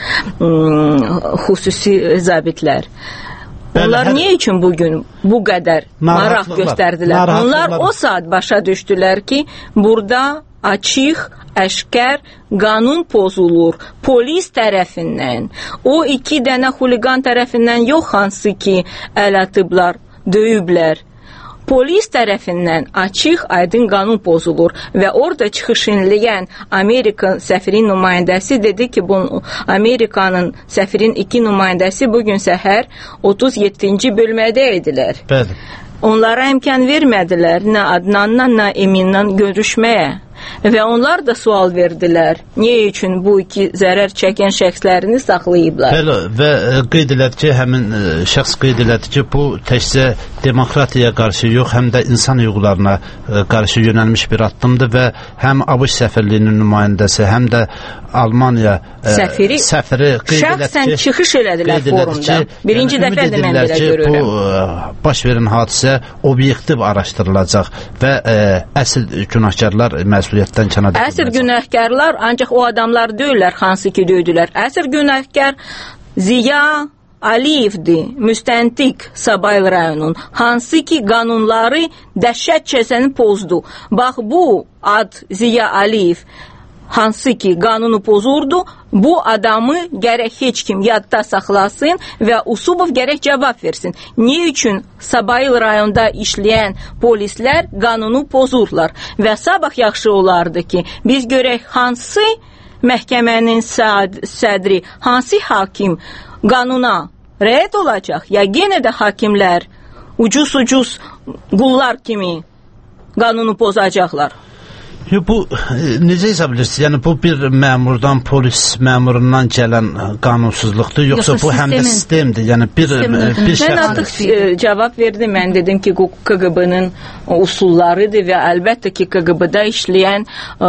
xüsusi zabitlər. Onlar niyə üçün bugün bu qədər maraq göstərdilər? Onlar o saat başa düşdülər ki, burada açıq, əşkər qanun pozulur polis tərəfindən. O 2 dənə xuliqan tərəfindən yox, hansı ki əl atıblar, döyüblər. Polis tərəfindən açıq, aydın qanun pozulur və orada çıxış eləyən Amerika səfirin nümayəndəsi dedi ki, bu Amerikanın səfirin 2 nümayəndəsi bugün səhər 37-ci bölmədə idilər. Bəli. Onlara imkan vermədilər nə Adnanla, nə Eminlə görüşməyə. və onlar da sual verdilər. Niyə üçün bu iki zərər çəkən şəxslərini saxlayıblar? Bəli, və qeyd elədi ki, həmin şəxs qeyd elədi ki, bu təkcə demokratiyaya qarşı yox, həm də insan hüquqlarına qarşı yönəlmiş bir addımdır və həm ABŞ səfirliyinin nümayəndəsi, həm də Almaniya səfiri şəxsən çıxış elədilər forumda. Birinci dəfədir mən belə görürəm. Bu baş verən hadisə obyektiv araşdırılacaq və əsl günahkarlar məsuliyyətdən kənar ediləcək. Əsl günahkarlar ancaq o adamlar deyirlər, hansı ki döydülər. Əsl günahkar Ziya Aliyevdir, müstəntiq Sabayıl rayonunun, hansı ki qanunları dəhşətcəsəni pozdu. Bax, bu ad Ziya Aliyev hansı ki qanunu pozurdu, bu adamı gərək heç kim yadda saxlasın və Usubov gərək cavab versin. Niyə üçün Sabayıl rayonda işləyən polislər qanunu pozurlar? Və sabah yaxşı olardı ki, biz görək hansı məhkəmənin sədri, hansı hakim qanuna rədd olacaq, ya yenə də hakimlər ucuz qullar kimi qanunu pozacaqlar. Bu necə hesab edirsiniz? Yəni bu bir məmurdan, polis məmurundan gələn qanunsuzluqdur, yoxsa bu həm də sistemdir? Yəni bir şəxs. Mən artıq cavab verdim. Mən dedim ki, KGB-nin usullarıdır və əlbəttə ki, KGB-da işləyən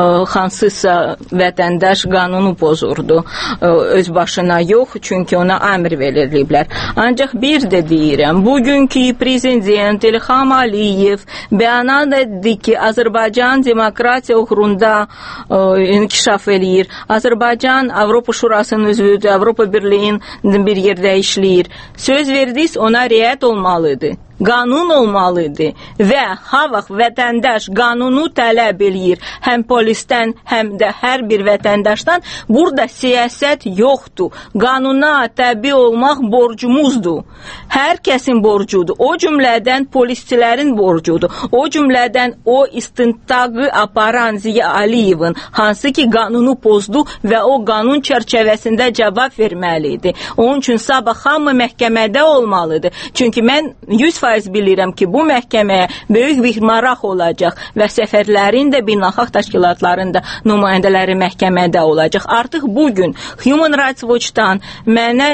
hansısa vətəndaş qanunu pozurdu. Öz başına yox, çünki ona əmr veriliblər. Ancaq bir də deyirəm, bugünkü prezident İlham Aliyev bəyan etdi ki, Azərbaycan demokratiya uğrunda inkişaf eləyir. Azərbaycan Avropa Şurasının üzvüdür, Avropa Birliyinin bir yerdə işləyir. Söz verdiniz, ona riayət olmalıdır. Qanun olmalıdır və ha vaxt vətəndaş qanunu tələb eləyir həm polisdən, həm də hər bir vətəndaşdan, burada siyasət yoxdur. Qanuna təbi olmaq borcumuzdur. Hər kəsin borcudur. O cümlədən polisçilərin borcudur. O cümlədən o istintaqı aparan Ziya Aliyevin, hansı ki qanunu pozdu və o qanun çərçivəsində cavab verməlidir. Onun üçün sabah hamı məhkəmədə olmalıdır. Çünki mən 100% bilirəm ki, bu məhkəməyə böyük bir maraq olacaq və səfərlərin də beynəlxalq təşkilatların da nümayəndələri məhkəmədə olacaq. Artıq bugün Human Rights Watch-dan mənə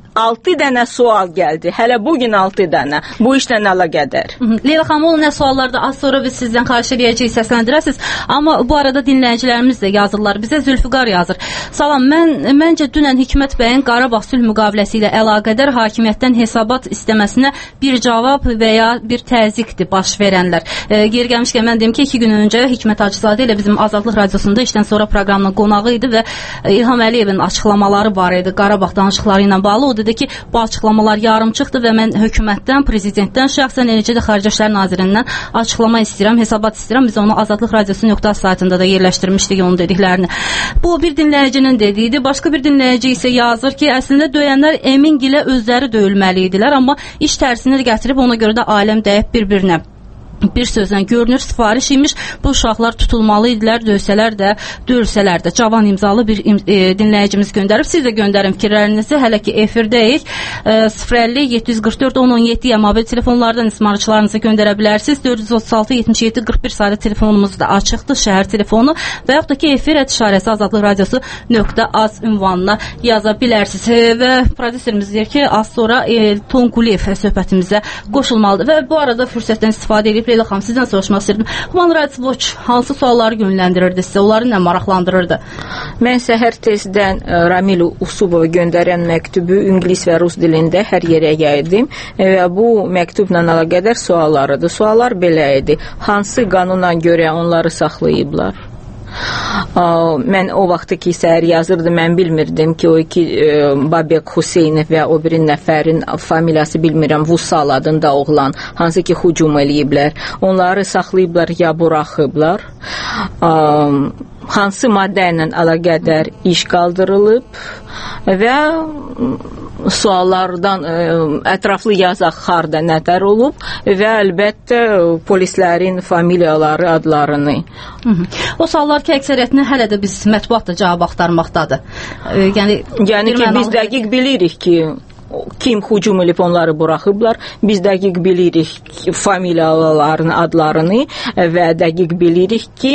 6 dənə sual gəldi. Hələ bugün 6 dənə. Bu işlə əlaqədar. Leyla xanım, o nə suallarda az sonra biz sizdən xahiş edəcəyik, səsləndirəsiniz. Amma bu arada dinləyicilərimiz də yazırlar. Bizə Zülfüqar yazır. Salam, məncə dünən Hikmət bəyin Qarabağ sülh müqaviləsi ilə əlaqədar hakimiyyətdən hesabat istəməsinə bir cavab və ya bir təzyiqdir baş verənlər. Geri gəlmişkən mən deyim ki, 2 gün öncə Hikmət Hacızadə ilə bizim Azadlıq Radiosunda işdən sonra proqramının qonağı idi və İlham Əliyevin açıqlamaları var idi Qarabağ danışıqları ilə bağlı. O dedi ki, bu açıqlamalar yarımçıqdır və mən hökumətdən, prezidentdən, şəxsən eləcə də Xarici İşlər Nazirindən açıqlama istəyirəm, hesabat istəyirəm. Biz onu Azadlıq Radiosu.az saytında da yerləşdirmişdik onun dediklərini. Bu bir dinləyicinin dediyidir. Başqa bir dinləyici isə yazır ki, əslində döyənlər Emingilə özləri döyülməli idilər, amma iş tərsini gətirib ona görə də aləm dəyib bir-birinə. Bir sözlə görünür sifariş imiş, bu uşaqlar tutulmalı idilər, döysələr də, döyülsələr də. Cavan imzalı bir dinləyicimiz göndərib. Siz də göndərin fikirlərinizi, hələ ki efirdəyik. 050-744-1017-yə mobil telefonlardan ismarıcılarınızı göndərə bilərsiniz. 436-77-41 sayılı telefonumuz da açıqdır, şəhər telefonu və yaxud da ki efir @işarəsi Azadlıq Radiosu.az ünvanına yaza bilərsiniz. Və prodüserimiz deyir ki, az sonra Tonquliyev söhbətimizə qoşulmalıdır və bu arada fürsətdən istifadə edib Leyla xanım, sizdən soruşmaq istəyirdim. Human Rights Watch hansı sualları yönləndirirdi sizə? Onları nə maraqlandırırdı? Mən səhər tezdən Ramil Usubova göndərən məktubu ingilis və rus dilində hər yerə yaydım və bu məktubla əlaqədar suallarıdır. Suallar belə idi. Hansı qanuna görə onları saxlayıblar? Mən o vaxtı ki səhər yazırdım, mən bilmirdim ki o iki Babek Hüseynov və o bir nəfərin familiyası bilmirəm, Vusal adında oğlan, hansı ki hücum eləyiblər. Onları saxlayıblar ya buraxıblar. Hansı maddə ilə əlaqədar iş qaldırılıb və suallardan ətraflı yazaq harda nətər olub və əlbəttə polislərin familiyaları, adlarını. O suallar ki, əksəriyyətini hələ də biz mətbuatda cavab axtarmaqdadır. Yəni ki, biz dəqiq bilirik ki, kim hücum edib onları buraxıblar. Biz dəqiq bilirik familiyaların adlarını və dəqiq bilirik ki,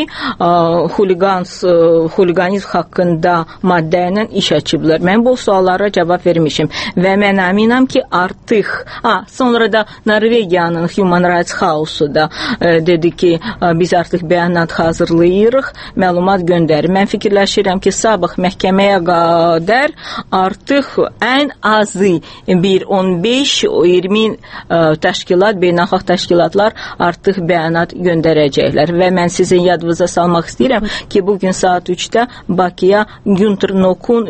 xuliqanizm haqqında maddə ilə iş açıblar. Mən bu suallara cavab vermişim və mən əminəm ki, artıq sonra da Norvegiyanın Human Rights House da dedi ki, biz artıq bəyanat hazırlayırıq, məlumat göndərir. Mən fikirləşirəm ki, sabah məhkəməyə qədər artıq ən azı bir 15-20 təşkilat, beynəlxalq təşkilatlar artıq bəyanat göndərəcəklər və mən sizin yadınıza salmaq istəyirəm ki, bugün saat 3-də Bakıya Günter Nok'un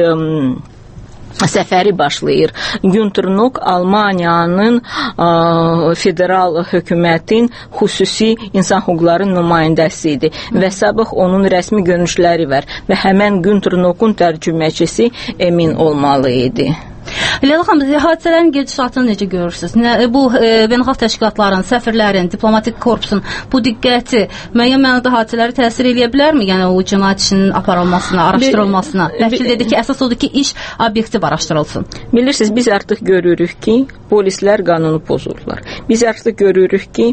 səfəri başlayır. Günter Nok Almaniyanın federal hökumətin xüsusi insan hüquqları nümayəndəsidir və sabah onun rəsmi görünüşləri var və həmən Günter Nok'un tərcüməçisi Emin olmalı idi. Leyla xanım, hadisələrin gedişatını necə görürsünüz? Bu beynəlxalq təşkilatların, səfirlərin, diplomatik korpusun bu diqqəti müəyyən mənada hadisələri təsir edə bilərmi? Yəni o cinayət işinin aparılmasına, araşdırılmasına. Vəkil dedi ki, əsas odur ki, iş obyektiv araşdırılsın. Bilirsiniz, biz artıq görürük ki, polislər qanunu pozurlar. Biz artıq görürük ki,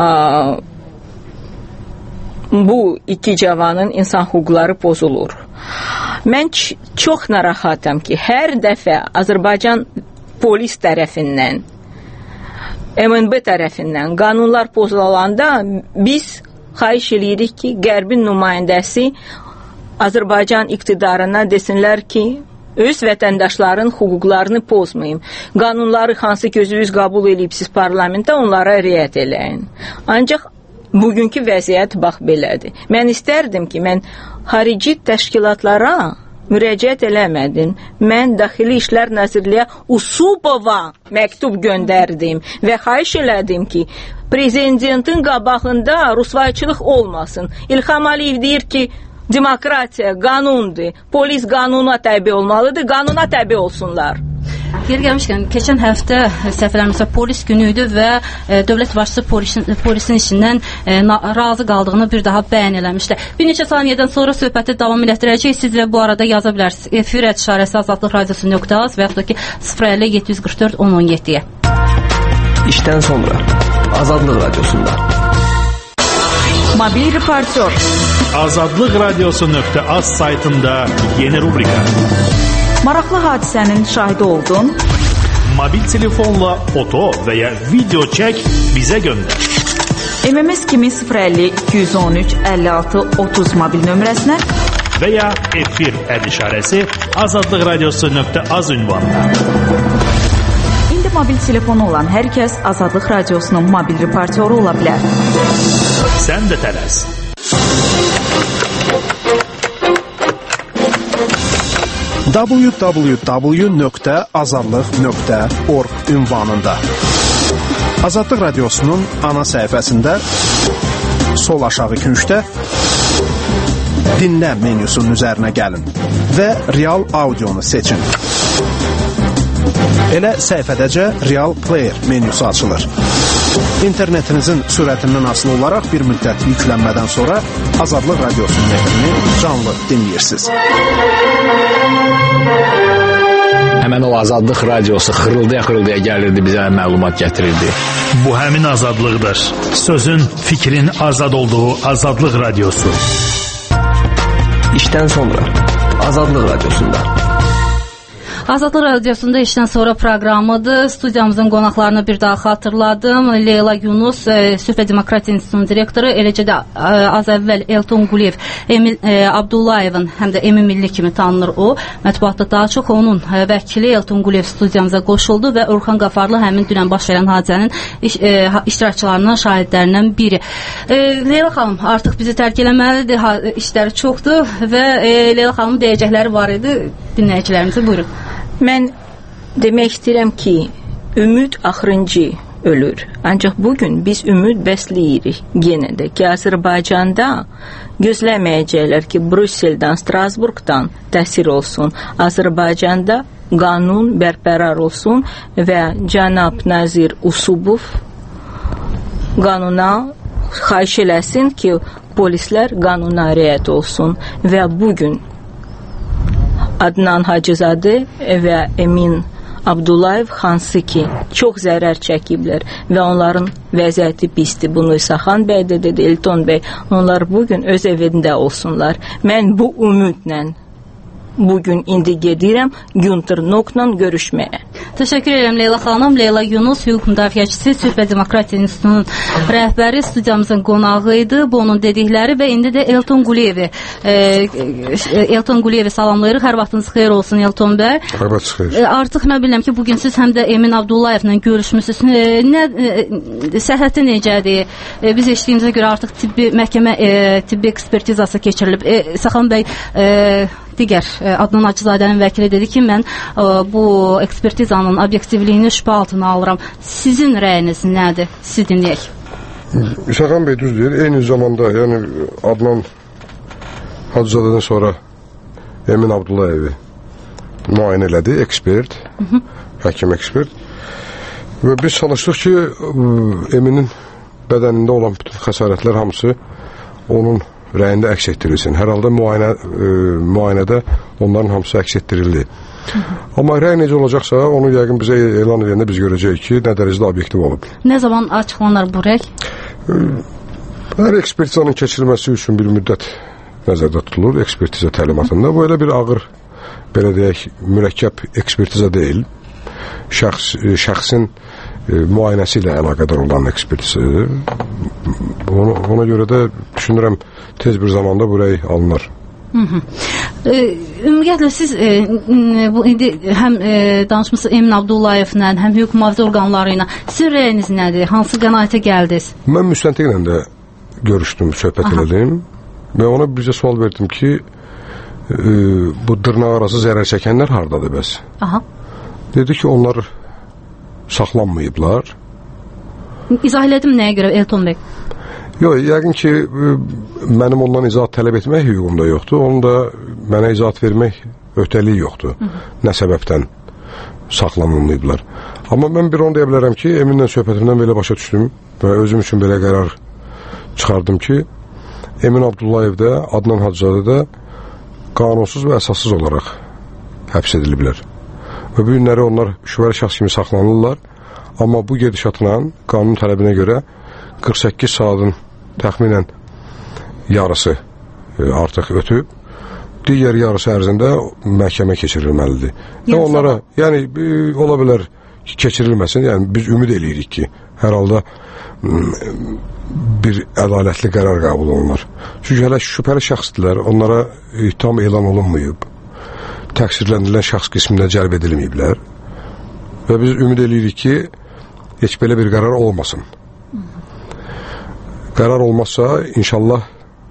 bu iki cavanın insan hüquqları pozulur. Mən çox narahatam ki, hər dəfə Azərbaycan polis tərəfindən, MNB tərəfindən qanunlar pozulanda biz xahiş edirik ki, Qərbin nümayəndəsi Azərbaycan iqtidarına desinlər ki, öz vətəndaşların hüquqlarını pozmayın. Qanunları hansı ki özünüz qəbul edibsiz parlamentdə, onlara riayət eləyin. Ancaq bugünkü vəziyyət bax belədir. Mən istərdim ki, mən xarici təşkilatlara müraciət eləmədim. Mən Daxili İşlər Nazirliyə Usubova məktub göndərdim və xahiş elədim ki, prezidentin qabağında rüsvayçılıq olmasın. İlham Əliyev deyir ki, demokratiya qanundur, polis qanuna təbi olmalıdır, qanuna təbi olsunlar. Yer gəlmişkən, keçən həftə səfərlərimizdə polis günü idi və dövlət başçısı polisin işindən razı qaldığını bir daha bəyan eləmişdi. Bir neçə saniyədən sonra söhbəti davam elətdirəcək. Siz də bu arada yaza bilərsiniz. Efir @işarəsi azadlıq radiosu.az və yaxud da ki 050 744 1017-yə. İşdən sonra Azadlıq Radiosunda. Mobil reportyor. Azadlıq Radiosu.az saytında yeni rubrika. Maraqlı hadisənin şahidi oldun. Mobil telefonla foto və ya video çək, bizə göndər. MMS kimi 050 213 56 30 mobil nömrəsinə və ya efir @işarəsi Azadlıq Radiosu.az ünvanına. İndi mobil telefonu olan hər kəs Azadlıq Radiosunun mobil reportyoru ola bilər. Sən də tələs. www.azadlıq.org ünvanında Azadlıq Radiosunun ana səhifəsində sol aşağı küncdə dinlə menyusunun üzərinə gəlin və real audionu seçin. Elə səhifədəcə Real Player menyusu açılır. İnternetinizin sürətindən asılı olaraq bir müddət yüklənmədən sonra Azadlıq Radiosunun efrini canlı dinləyirsiniz. Həmən o Azadlıq Radiosu xırıldaya gəlirdi, bizə məlumat gətirirdi. Bu həmin azadlıqdır. Sözün, fikrin azad olduğu Azadlıq Radiosu. İşdən sonra Azadlıq Radiosunda. Azadlıq Radiosunda işdən sonra proqramıdır. Studiyamızın qonaqlarını bir daha xatırladım. Leyla Yunus, Sülh və Demokratiya İnstitutunun direktoru, eləcə də az əvvəl Elton Quliyev, Emil Abdullayevin, həm də Emin Milli kimi tanınır o. Mətbuatda daha çox onun vəkili Elton Quliyev studiyamıza qoşuldu və Orxan Qafarlı həmin dünən baş verən hadisənin iştirakçılarından, şahidlərindən biri. Leyla xanım artıq bizi tərk eləməlidir, işləri çoxdur və Leyla xanımın deyəcəkləri var idi. Dinləyicilərimizi buyurun. Mən demək istəyirəm ki, ümid axırıncı ölür. Ancaq bugün biz ümid bəsləyirik yenə də ki, Azərbaycanda gözləməyəcəklər ki, Brüsseldən, Strasburqdan təsir olsun. Azərbaycanda qanun bərqərar olsun və cənab Nazir Usubov qanuna xahiş eləsin ki, polislər qanuna riayət olsun və bugün Adnan Hacızadə və Emin Abdullayev hansı ki çox zərər çəkiblər və onların vəziyyəti pisdir. Bunu İsaxan bəy də dedi, Elton bəy. Onlar bugün öz evində olsunlar. Mən bu ümidlə bugün indi gedirəm Günter Nokla görüşməyə. Təşəkkür edirəm Leyla xanım. Leyla Yunus, hüquq müdafiəçisi, Sülh və Demokratiya İnstitutunun rəhbəri studiyamızın qonağı idi. Bu onun dedikləri və indi də Elton Quliyevi. Elton Quliyevi salamlayırıq. Hər vaxtınız xeyir olsun Elton bəy. Hər vaxtınız xeyir. Artıq mən bilirəm ki, bugün siz həm də Emin Abdullayevlə görüşmüsünüz. Səhhəti necədir? Biz eşitdiyimizə görə artıq tibbi ekspertizası keçirilib. İsaxan bəy digər Adnan Hacızadənin vəkili dedi ki, mən bu ekspertizanın obyektivliyini şübhə altına alıram. Sizin rəyiniz nədir? Siz dinləyək. İsaxan bəy düz deyir. Eyni zamanda yəni Adnan Hacızadədən sonra Emin Abdullayevi müayinə elədi, ekspert, həkim ekspert. Və biz çalışdıq ki, Eminin bədənində olan bütün xəsarətlər hamısı onun rəyində əks etdirilsin. Hər halda müayinədə onların hamısı əks etdirildi. Amma rəy necə olacaqsa, onu yəqin bizə elan edəndə biz görəcəyik ki, nə dərəcədə obyektiv olub. Nə zaman açıqlanar bu rəy? Hər ekspertizanın keçirilməsi üçün bir müddət nəzərdə tutulur, ekspertiza təlimatında. Bu elə bir ağır, belə deyək, mürəkkəb ekspertiza deyil. Şəxsin müayinəsi ilə əlaqədar olan ekspertizadır. Ona görə də düşünürəm tez bir zamanda bu rəy alınır. Ümumiyyətlə siz indi həm danışmışsınız Emin Abdullayevlə, həm hüquq mühafizə orqanları ilə. Sizin rəyiniz nədir? Hansı qənaətə gəldiniz? Mən müstəntiqlə də görüşdüm, söhbət elədim və ona bizə sual verdim ki, bu dırnaq arası zərər çəkənlər hardadır bəs? Dedi ki, onlar saxlanmayıblar. İzah elədim nəyə görə Elton bəy? Yox, yəqin ki, mənim ondan izahat tələb etmək hüququmda yoxdur. Onun da mənə izahat vermək öhdəliyi yoxdur. Nə səbəbdən saxlanılmayıblar. Amma mən bir onu deyə bilərəm ki, Eminlə söhbətimdən belə başa düşdüm və özüm üçün belə qərar çıxardım ki, Emin Abdullayev də, Adnan Hacızadə də qanunsuz və əsassız olaraq həbs ediliblər. Və bu günləri onlar şübhəli şəxs kimi saxlanırlar. Amma bu gedişatla, qanun tələbinə görə 48 saatın təxminən yarısı artıq ötüb, digər yarısı ərzində məhkəmə keçirilməlidir. Və onlara, yəni ola bilər ki, keçirilməsin, yəni biz ümid eləyirik ki, hər halda bir ədalətli qərar qəbul olunur. Çünki hələ şübhəli şəxsdirlər, onlara ittiham elan olunmayıb, təqsirləndirilən şəxs qismində cəlb edilməyiblər və biz ümid eləyirik ki, heç belə bir qərar olmasın. Qərar olmazsa, inşallah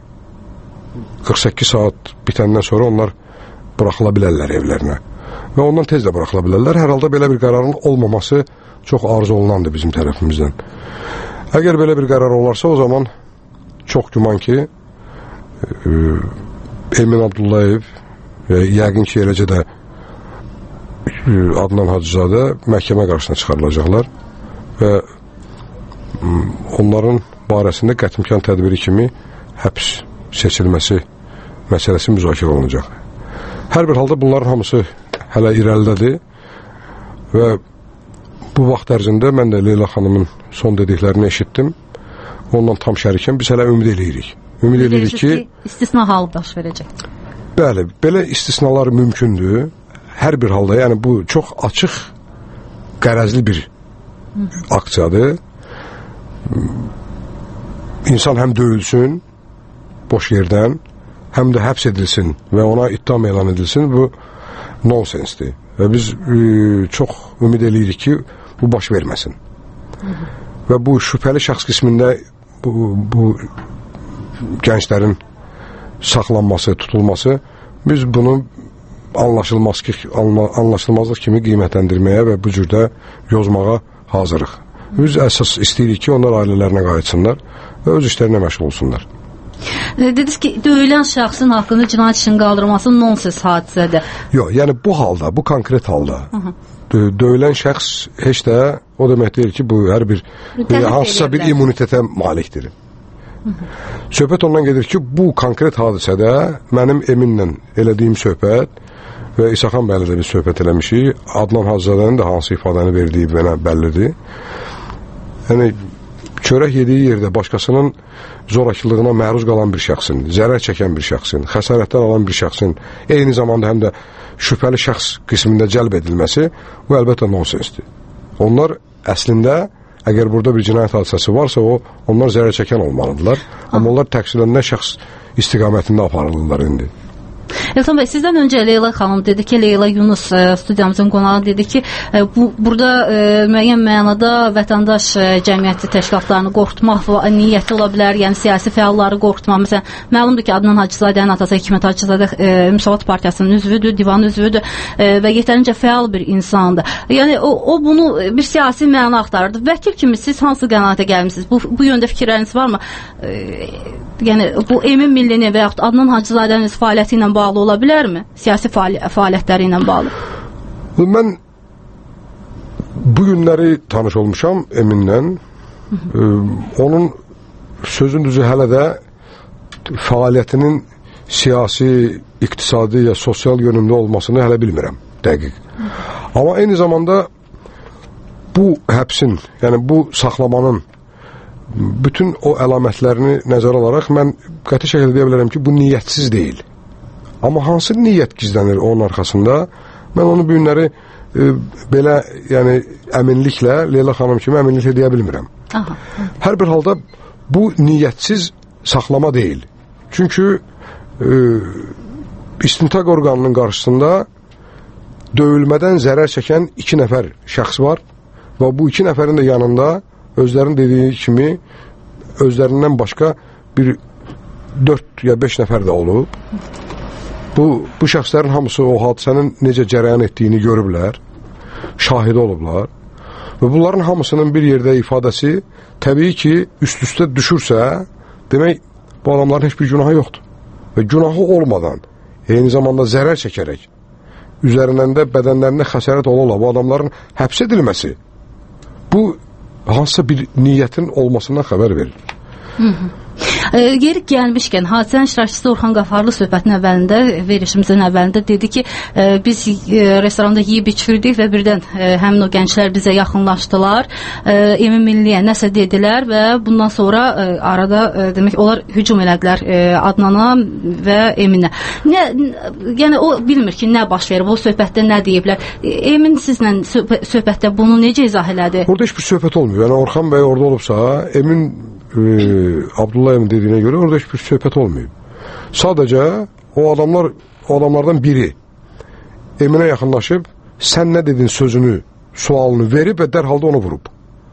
48 saat bitəndən sonra onlar buraxıla bilərlər evlərinə. Və ondan tez də buraxıla bilərlər. Hər halda belə bir qərarın olmaması çox arzu olunandır bizim tərəfimizdən. Əgər belə bir qərar olarsa, o zaman çox güman ki, Emin Abdullayev və yəqin ki, eləcə də Adnan Hacızadə məhkəmə qarşısına çıxarılacaqlar və onların barəsində qətimkan tədbiri kimi həbs seçilməsi məsələsi müzakirə olunacaq. Hər bir halda bunların hamısı hələ irəlidədir və bu vaxt ərzində mən də Leyla xanımın son dediklərini eşitdim. Ondan tam şərikəm. Biz hələ ümid eləyirik. Ümid eləyirik ki, istisna hal baş verəcək. Bəli, belə istisnalar mümkündür. Hər bir halda, yəni bu çox açıq, qərəzli bir aksiyadır. İnsan həm döyülsün boş yerdən, həm də həbs edilsin və ona ittiham elan edilsin, bu nonsensdir. Və biz çox ümid eləyirik ki, bu baş verməsin. Və bu şübhəli şəxs qismində bu gənclərin saxlanması, tutulması, biz bunu anlaşılmazlıq kimi qiymətləndirməyə və bu cürdə yozmağa hazırıq. Biz əsas istəyirik ki, onlar ailələrinə qayıtsınlar və öz işlərinə məşğul olsunlar. Dediniz ki, döyülən şəxsin haqqında cinayət işinin qaldırılması nonsens hadisədir. Yox, yəni bu halda, bu konkret halda döyülən şəxs heç də o demək deyil ki, bu hər bir hansısa bir immunitetə malikdir. Söhbət ondan gedir ki, bu konkret hadisədə mənim Eminlə elədiyim söhbət və İsaxan bəylə də biz söhbət eləmişik. Adnan Hacızadənin də hansı ifadəni verdiyi mənə bəllidir. Yəni, çörək yediyi yerdə başqasının zorakılığına məruz qalan bir şəxsin, zərər çəkən bir şəxsin, xəsarətlər alan bir şəxsin, eyni zamanda həm də şübhəli şəxs qismində cəlb edilməsi, bu əlbəttə nonsensdir. Onlar əslində, əgər burada bir cinayət hadisəsi varsa, onlar zərər çəkən olmalıdırlar. Amma onlar təqsirlənən şəxs istiqamətində aparılırlar indi. Elton bəy, sizdən öncə Leyla xanım dedi ki, Leyla Yunus studiyamızın qonağı dedi ki, burada müəyyən mənada vətəndaş cəmiyyəti təşkilatlarını qorxutmaq niyyəti ola bilər, yəni siyasi fəalları qorxutmaq. Məsələn, məlumdur ki, Adnan Hacızadənin atası Hikmət Hacızadə Müsavat Partiyasının üzvüdür, divan üzvüdür və yetərincə fəal bir insandır. Yəni, o bunu bir siyasi məna axtarırdı. Vəkil kimi siz hansı qənaətə gəlmişsiniz? Bu yöndə fikirləriniz varmı? Yəni, bu Emin Millinin və yaxud Adnan Hacızadənin fəaliyyəti ilə bağlı ola bilərmi? Siyasi fəaliyyətləri ilə bağlı. Mən bu günləri tanış olmuşam Eminlə. Onun sözün düzü hələ də fəaliyyətinin siyasi, iqtisadi ya sosial yönümlü olmasını hələ bilmirəm, dəqiq. Amma eyni zamanda bu həbsin, yəni bu saxlamanın bütün o əlamətlərini nəzərə alaraq mən qəti şəkildə deyə bilərəm ki, bu niyyətsiz deyil. Amma hansı niyyət gizlənir onun arxasında? Mən onu bu günləri belə, yəni əminliklə, Leyla xanım kimi əminliklə deyə bilmirəm. Hər bir halda bu niyyətsiz saxlama deyil. Çünki istintaq orqanının qarşısında döyülmədən zərər çəkən 2 nəfər şəxs var və bu 2 nəfərin də yanında özlərinin dediyi kimi özlərindən başqa bir 4 ya 5 nəfər də olub. Bu şəxslərin hamısı o hadisənin necə cərəyan etdiyini görüblər, şahidi olublar və bunların hamısının bir yerdə ifadəsi təbii ki, üst-üstə düşürsə, demək, bu adamların heç bir günahı yoxdur. Və günahı olmadan, eyni zamanda zərər çəkərək, üzərində bədənlərində xəsarət ola-ola bu adamların həbs edilməsi, bu hansısa bir niyyətin olmasından xəbər verir. Yeri gəlmişkən, hadisənin iştirakçısı Orxan Qafarlı söhbətin əvvəlində, verişimizin əvvəlində dedi ki, biz restoranda yeyib içirdik və birdən həmin o gənclər bizə yaxınlaşdılar, Emin Milliyə nəsə dedilər və bundan sonra arada demək, onlar hücum elədilər Adnana və Eminə. Yəni o bilmir ki, nə baş verib, o söhbətdə nə deyiblər. Emin sizlə söhbətdə bunu necə izah elədi? Orada heç bir söhbət olmuyor. Yəni Orxan bəy orada olubsa, Emin Abdullayevin dediyinə görə orada heç bir söhbət olmayıb. Sadəcə o adamlardan biri Eminə yaxınlaşıb, sən nə dedin sözünü, sualını verib və dərhalda onu vurub.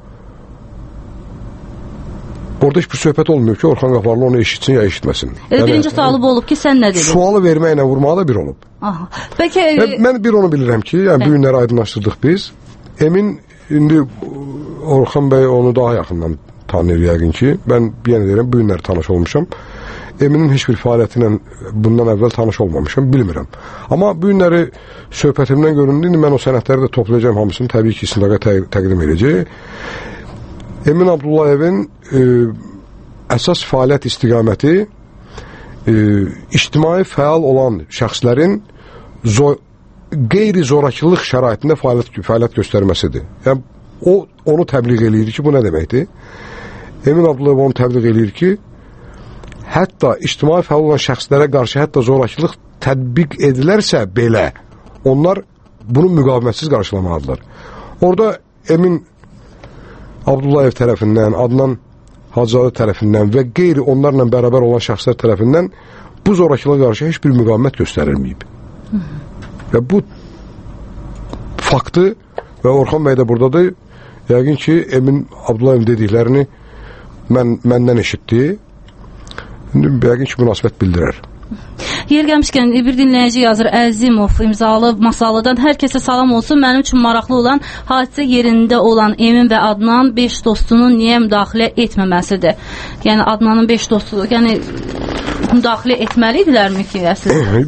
Orada heç bir söhbət olmuyor ki, Orxan Qafarlı onu eşitsin ya eşitməsin. Birinci sualı bu olub ki, sən nə dedin? Sualı verməklə vurmağı da bir olub. Mən bir onu bilirəm ki, yəni bu günləri aydınlaşdırdıq biz. Emin, indi Orxan bəy onu daha yaxından tanıyır yəqin ki, mən yenə deyirəm, bu günlər tanış olmuşam. Eminin heç bir fəaliyyəti ilə bundan əvvəl tanış olmamışam, bilmirəm. Amma bu günləri söhbətimdən göründü, indi mən o sənədləri də toplayacağım hamısını, təbii ki, istidaqa təqdim edəcək. Emin Abdullayevin əsas fəaliyyət istiqaməti ictimai fəal olan şəxslərin qeyri-zorakılıq şəraitində fəaliyyət göstərməsidir. Yəni, o onu təbliğ eləyir ki, bu nə deməkdir? Emin Abdullayev onu təbliğ eləyir ki, hətta ictimai fəal olan şəxslərə qarşı hətta zorakılıq tətbiq edilərsə belə, onlar bunu müqavimətsiz qarşılamalıdırlar. Orada Emin Abdullayev tərəfindən, Adnan Hacızadə tərəfindən və qeyri onlarla bərabər olan şəxslər tərəfindən bu zorakılığa qarşı heç bir müqavimət göstərilməyib. Və bu faktı və Orxan bəy də buradadır. Yəqin ki, Emin Abdullayev dediklərini məndən eşitdi. Yəqin ki, münasibət bildirər. Yer gəlmişkən, bir dinləyici yazır, Əzimov imzalı Masalıdan. Hər kəsə salam olsun. Mənim üçün maraqlı olan hadisə yerində olan Emin və Adnan 5 dostunun niyə müdaxilə etməməsidir? Yəni, Adnanın 5 dostu, yəni müdaxilə etməli idilərmi ki, əslində?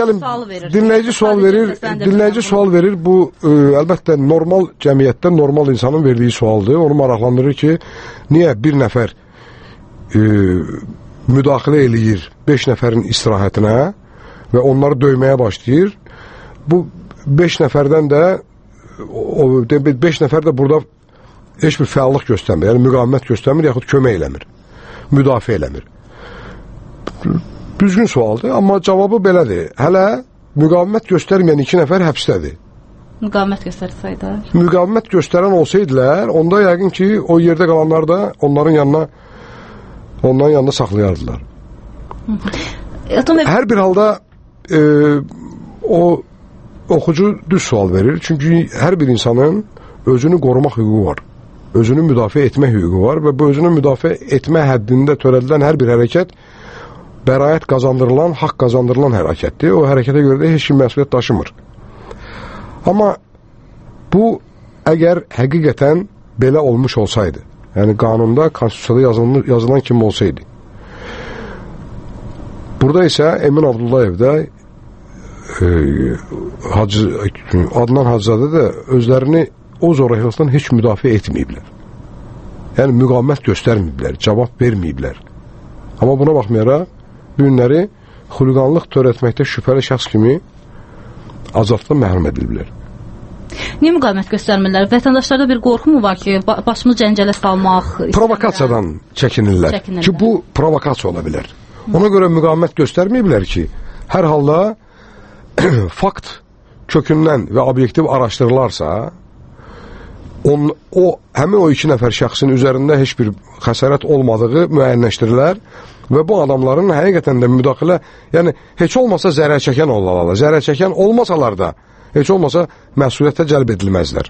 Dinləyici sual verir. Bu, əlbəttə, normal cəmiyyətdə normal insanın verdiyi sualdır. Onu maraqlandırır ki, niyə bir nəfər müdaxilə eləyir 5 nəfərin istirahətinə və onları döyməyə başlayır. bu 5 nəfərdən də o 5 nəfər də burada heç bir fəallıq göstərmir, yəni müqavimət göstərmir, yaxud kömək eləmir, müdafiə eləmir. Düzgün sualdır, amma cavabı belədir. Hələ müqavimət göstərməyən 2 nəfər həbsdədir. Müqavimət göstərsəydi? Müqavimət göstərən olsaydılar, onda yəqin ki, o yerdə qalanlar da onların yanına saxlayardılar. Hər bir halda o oxucu düz sual verir. Çünki hər bir insanın özünü qorumaq hüququ var. Özünü müdafiə etmək hüququ var və bu özünü müdafiə etmə həddində törədilən hər bir hərəkət bəraət qazandırılan, haqq qazandırılan hərəkətdir. O hərəkətə görə də heç kim məsuliyyət daşımır. Amma bu əgər həqiqətən belə olmuş olsaydı, yəni qanunda, konstitusiyada yazılan kimi olsaydı. Burada isə Emin Abdullayev də Adnan Hacızadə də özlərini o zorakılıqdan heç müdafiə etməyiblər. Yəni müqavimət göstərməyiblər, cavab verməyiblər. Amma buna baxmayaraq bu günləri xuliqanlıq törətməkdə şübhəli şəxs kimi azadlıqdan məhrum ediliblər. Niyə müqavimət göstərmirlər? Vətəndaşlarda bir qorxu mu var ki, başımı cəncələ salmaq? Provokasiyadan çəkinirlər. Ki, bu provokasiya ola bilər. Ona görə müqavimət göstərməyiblər ki, hər halda fakt kökündən və obyektiv araşdırılarsa, həmin o 2 nəfər şəxsin üzərində heç bir xəsarət olmadığı müəyyənləşdirilər və bu adamların həqiqətən də müdaxilə, yəni heç olmasa zərər çəkən olmalılar. Zərər çəkən olmasalar da heç olmasa məsuliyyətə cəlb edilməzlər.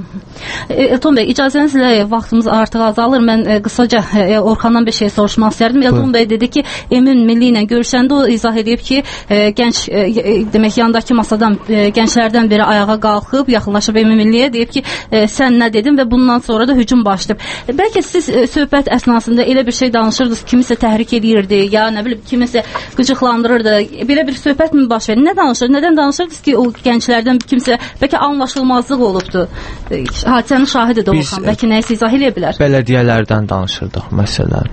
Elton bəy, icazənizlə vaxtımız artıq azalır. Mən qısaca Orxandan bir şey soruşmaq istərdim. Elton bəy dedi ki, Emin Milli ilə görüşəndə o izah edib ki, gənc, demək, yandakı masadan gənclərdən biri ayağa qalxıb, yaxınlaşıb Emin Milliyə deyib ki, sən nə dedin və bundan sonra da hücum başlayıb. Bəlkə siz söhbət əsnasında elə bir şey danışırdınız, kimisə təhrik edirdi, ya nə bilim, kimisə qıcıqlandırırdı. Belə bir söhbət mi baş verir? Nə danışırdınız? Nədən danışırdınız ki, o gənclərdən kimsə bəlkə anlaşılmazlıq olubdu? Hadisənin şahidi də Orxan, bəlkə nəyisə izah eləyə bilər? Bələdiyyələrdən danışırdıq, məsələn.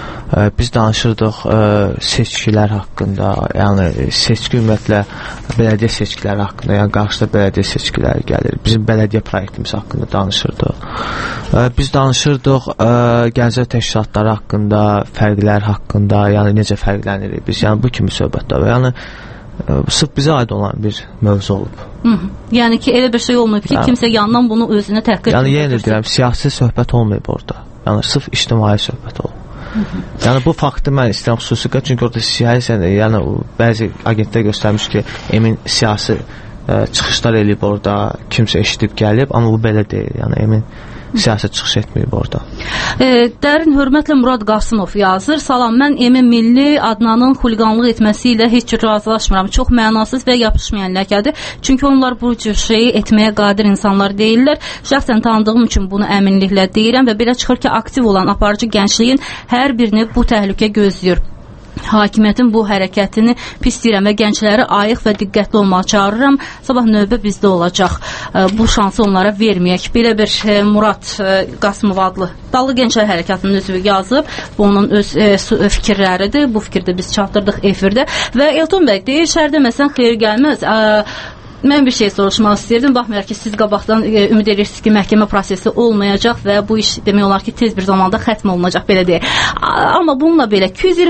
Biz danışırdıq seçkilər haqqında, yəni seçki ümumiyyətlə bələdiyyə seçkiləri haqqında, yəni qarşıda bələdiyyə seçkiləri gəlir. Bizim bələdiyyə proyektimiz haqqında danışırdıq. Biz danışırdıq gənclər təşkilatları haqqında, fərqlər haqqında, yəni necə fərqlənirik biz, yəni bu kimi söhbətlər. Yəni sırf bizə aid olan bir mövzu olub. Yəni ki, elə bir şey olmayıb ki, kimsə yandan bunu özünə təhqir edir. Yəni yenə deyirəm, siyasi söhbət olmayıb orada. Yəni sırf ictimai söhbət olub. Yəni bu faktı mən istəyirəm xüsusi qət, çünki orada siyasi, yəni bəzi agentlər göstərmiş ki, Emin siyasi çıxışlar eləyib orada, kimsə eşidib gəlib, amma bu belə deyil. Yəni Emin siyasət çıxış etməyib orada. Dərin hörmətlə Murad Qasımov yazır. Salam, mən Emin Milli Adnanın xuliqanlıq etməsi ilə heç cür razılaşmıram. Çox mənasız və yapışmayan ləkədir. Çünki onlar bu cür şeyi etməyə qadir insanlar deyirlər. Şəxsən tanıdığım üçün bunu əminliklə deyirəm və belə çıxır ki, aktiv olan aparıcı gəncliyin hər birini bu təhlükə gözləyir. Hakimiyyətin bu hərəkətini pis deyirəm və gəncləri ayıq və diqqətli olmağa çağırıram. Sabah növbə bizdə olacaq. Bu şansı onlara verməyək. Belə bir Murad Qasımov adlı Dallı Gənclər Hərəkatının üzvü yazıb. Bu onun öz fikirləridir. Bu fikirdə biz çatdırdıq efirdə. Və Elton bəy deyir, şəhərdə məsələn xeyir gəlməz. Mən bir şey soruşmaq istəyirdim. Baxmayaraq ki, siz qabaqdan ümid edirsiniz ki, məhkəmə prosesi olmayacaq və bu iş demək olar ki, tez bir zamanda xətm olunacaq, belə deyək. Amma bununla belə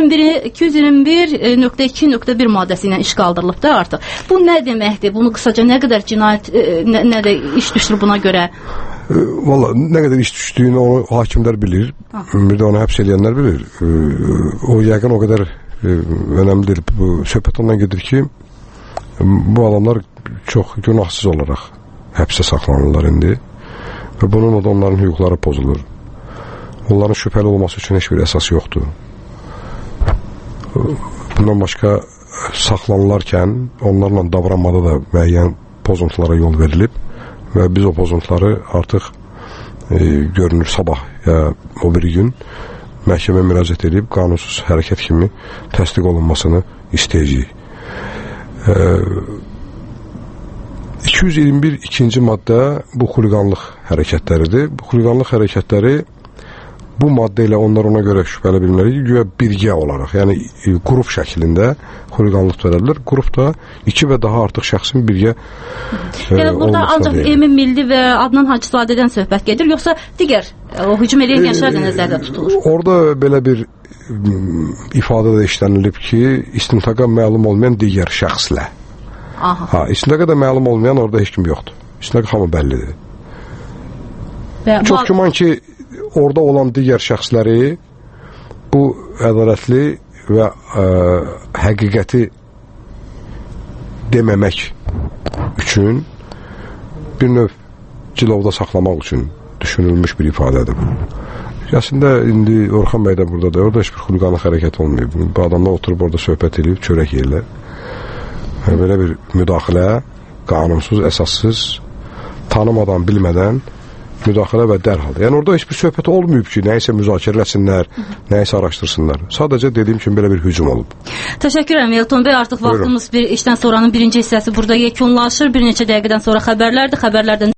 221.2.1 maddəsi ilə iş qaldırılıb da artıq. Bu nə deməkdir? Bunu qısaca nə qədər cinayət, nə də iş düşür buna görə? Valla nə qədər iş düşdüyünü o hakimlər bilir. Bir də onu həbs edənlər bilir. O yəqin o qədər önəmli deyil. Söhbət ondan gedir ki, bu adamlar çox günahsız olaraq həbsə saxlanırlar indi və bununla da onların hüquqları pozulur. Onların şübhəli olması üçün heç bir əsas yoxdur. Bundan başqa saxlanılarkən onlarla davranmada da müəyyən pozuntulara yol verilib və biz o pozuntuları artıq görünür sabah ya o bir gün məhkəmə müraciət edib qanunsuz hərəkət kimi təsdiq olunmasını istəyəcəyik. 221 ikinci maddə bu xuliqanlıq hərəkətləridir. Bu xuliqanlıq hərəkətləri bu maddə ilə onlar ona görə şübhəli bilmirlər ki, güya birgə olaraq, yəni qrup şəklində xuliqanlıq törədilər. Qrupda 2 və daha artıq şəxsin birgə yəni burada ancaq Emin Milli və Adnan Hacızadədən söhbət gedir, yoxsa digər o hücum edən gənclər də nəzərdə tutulur? Orada belə bir ifadədə işlənilib ki, istintaqa məlum olmayan digər şəxslə. İstintaqa da məlum olmayan orada heç kim yoxdur. İstintaqa hamı bəllidir. Çox güman ki, orada olan digər şəxsləri bu ədalətli və həqiqəti deməmək üçün bir növ cilovda saxlamaq üçün düşünülmüş bir ifadədir bu. Əslində indi Orxan bəy də buradadır. Orada heç bir xuliqanlıq hərəkət olmayıb. Bu adamlar oturub orada söhbət edib, çörək yeyirlər. Belə bir müdaxilə, qanunsuz, əsassız, tanımadan, bilmədən müdaxilə və dərhal. Yəni orada heç bir söhbət olmayıb ki, nəyisə müzakirə etsinlər, nəyisə araşdırsınlar. Sadəcə dediyim kimi belə bir hücum olub. Təşəkkür edirəm Elton bəy. Artıq vaxtımız işdən sonranın birinci hissəsi burada yekunlaşır. Bir neçə dəqiqədən sonra xəbərlərdir. Xəbərlərdən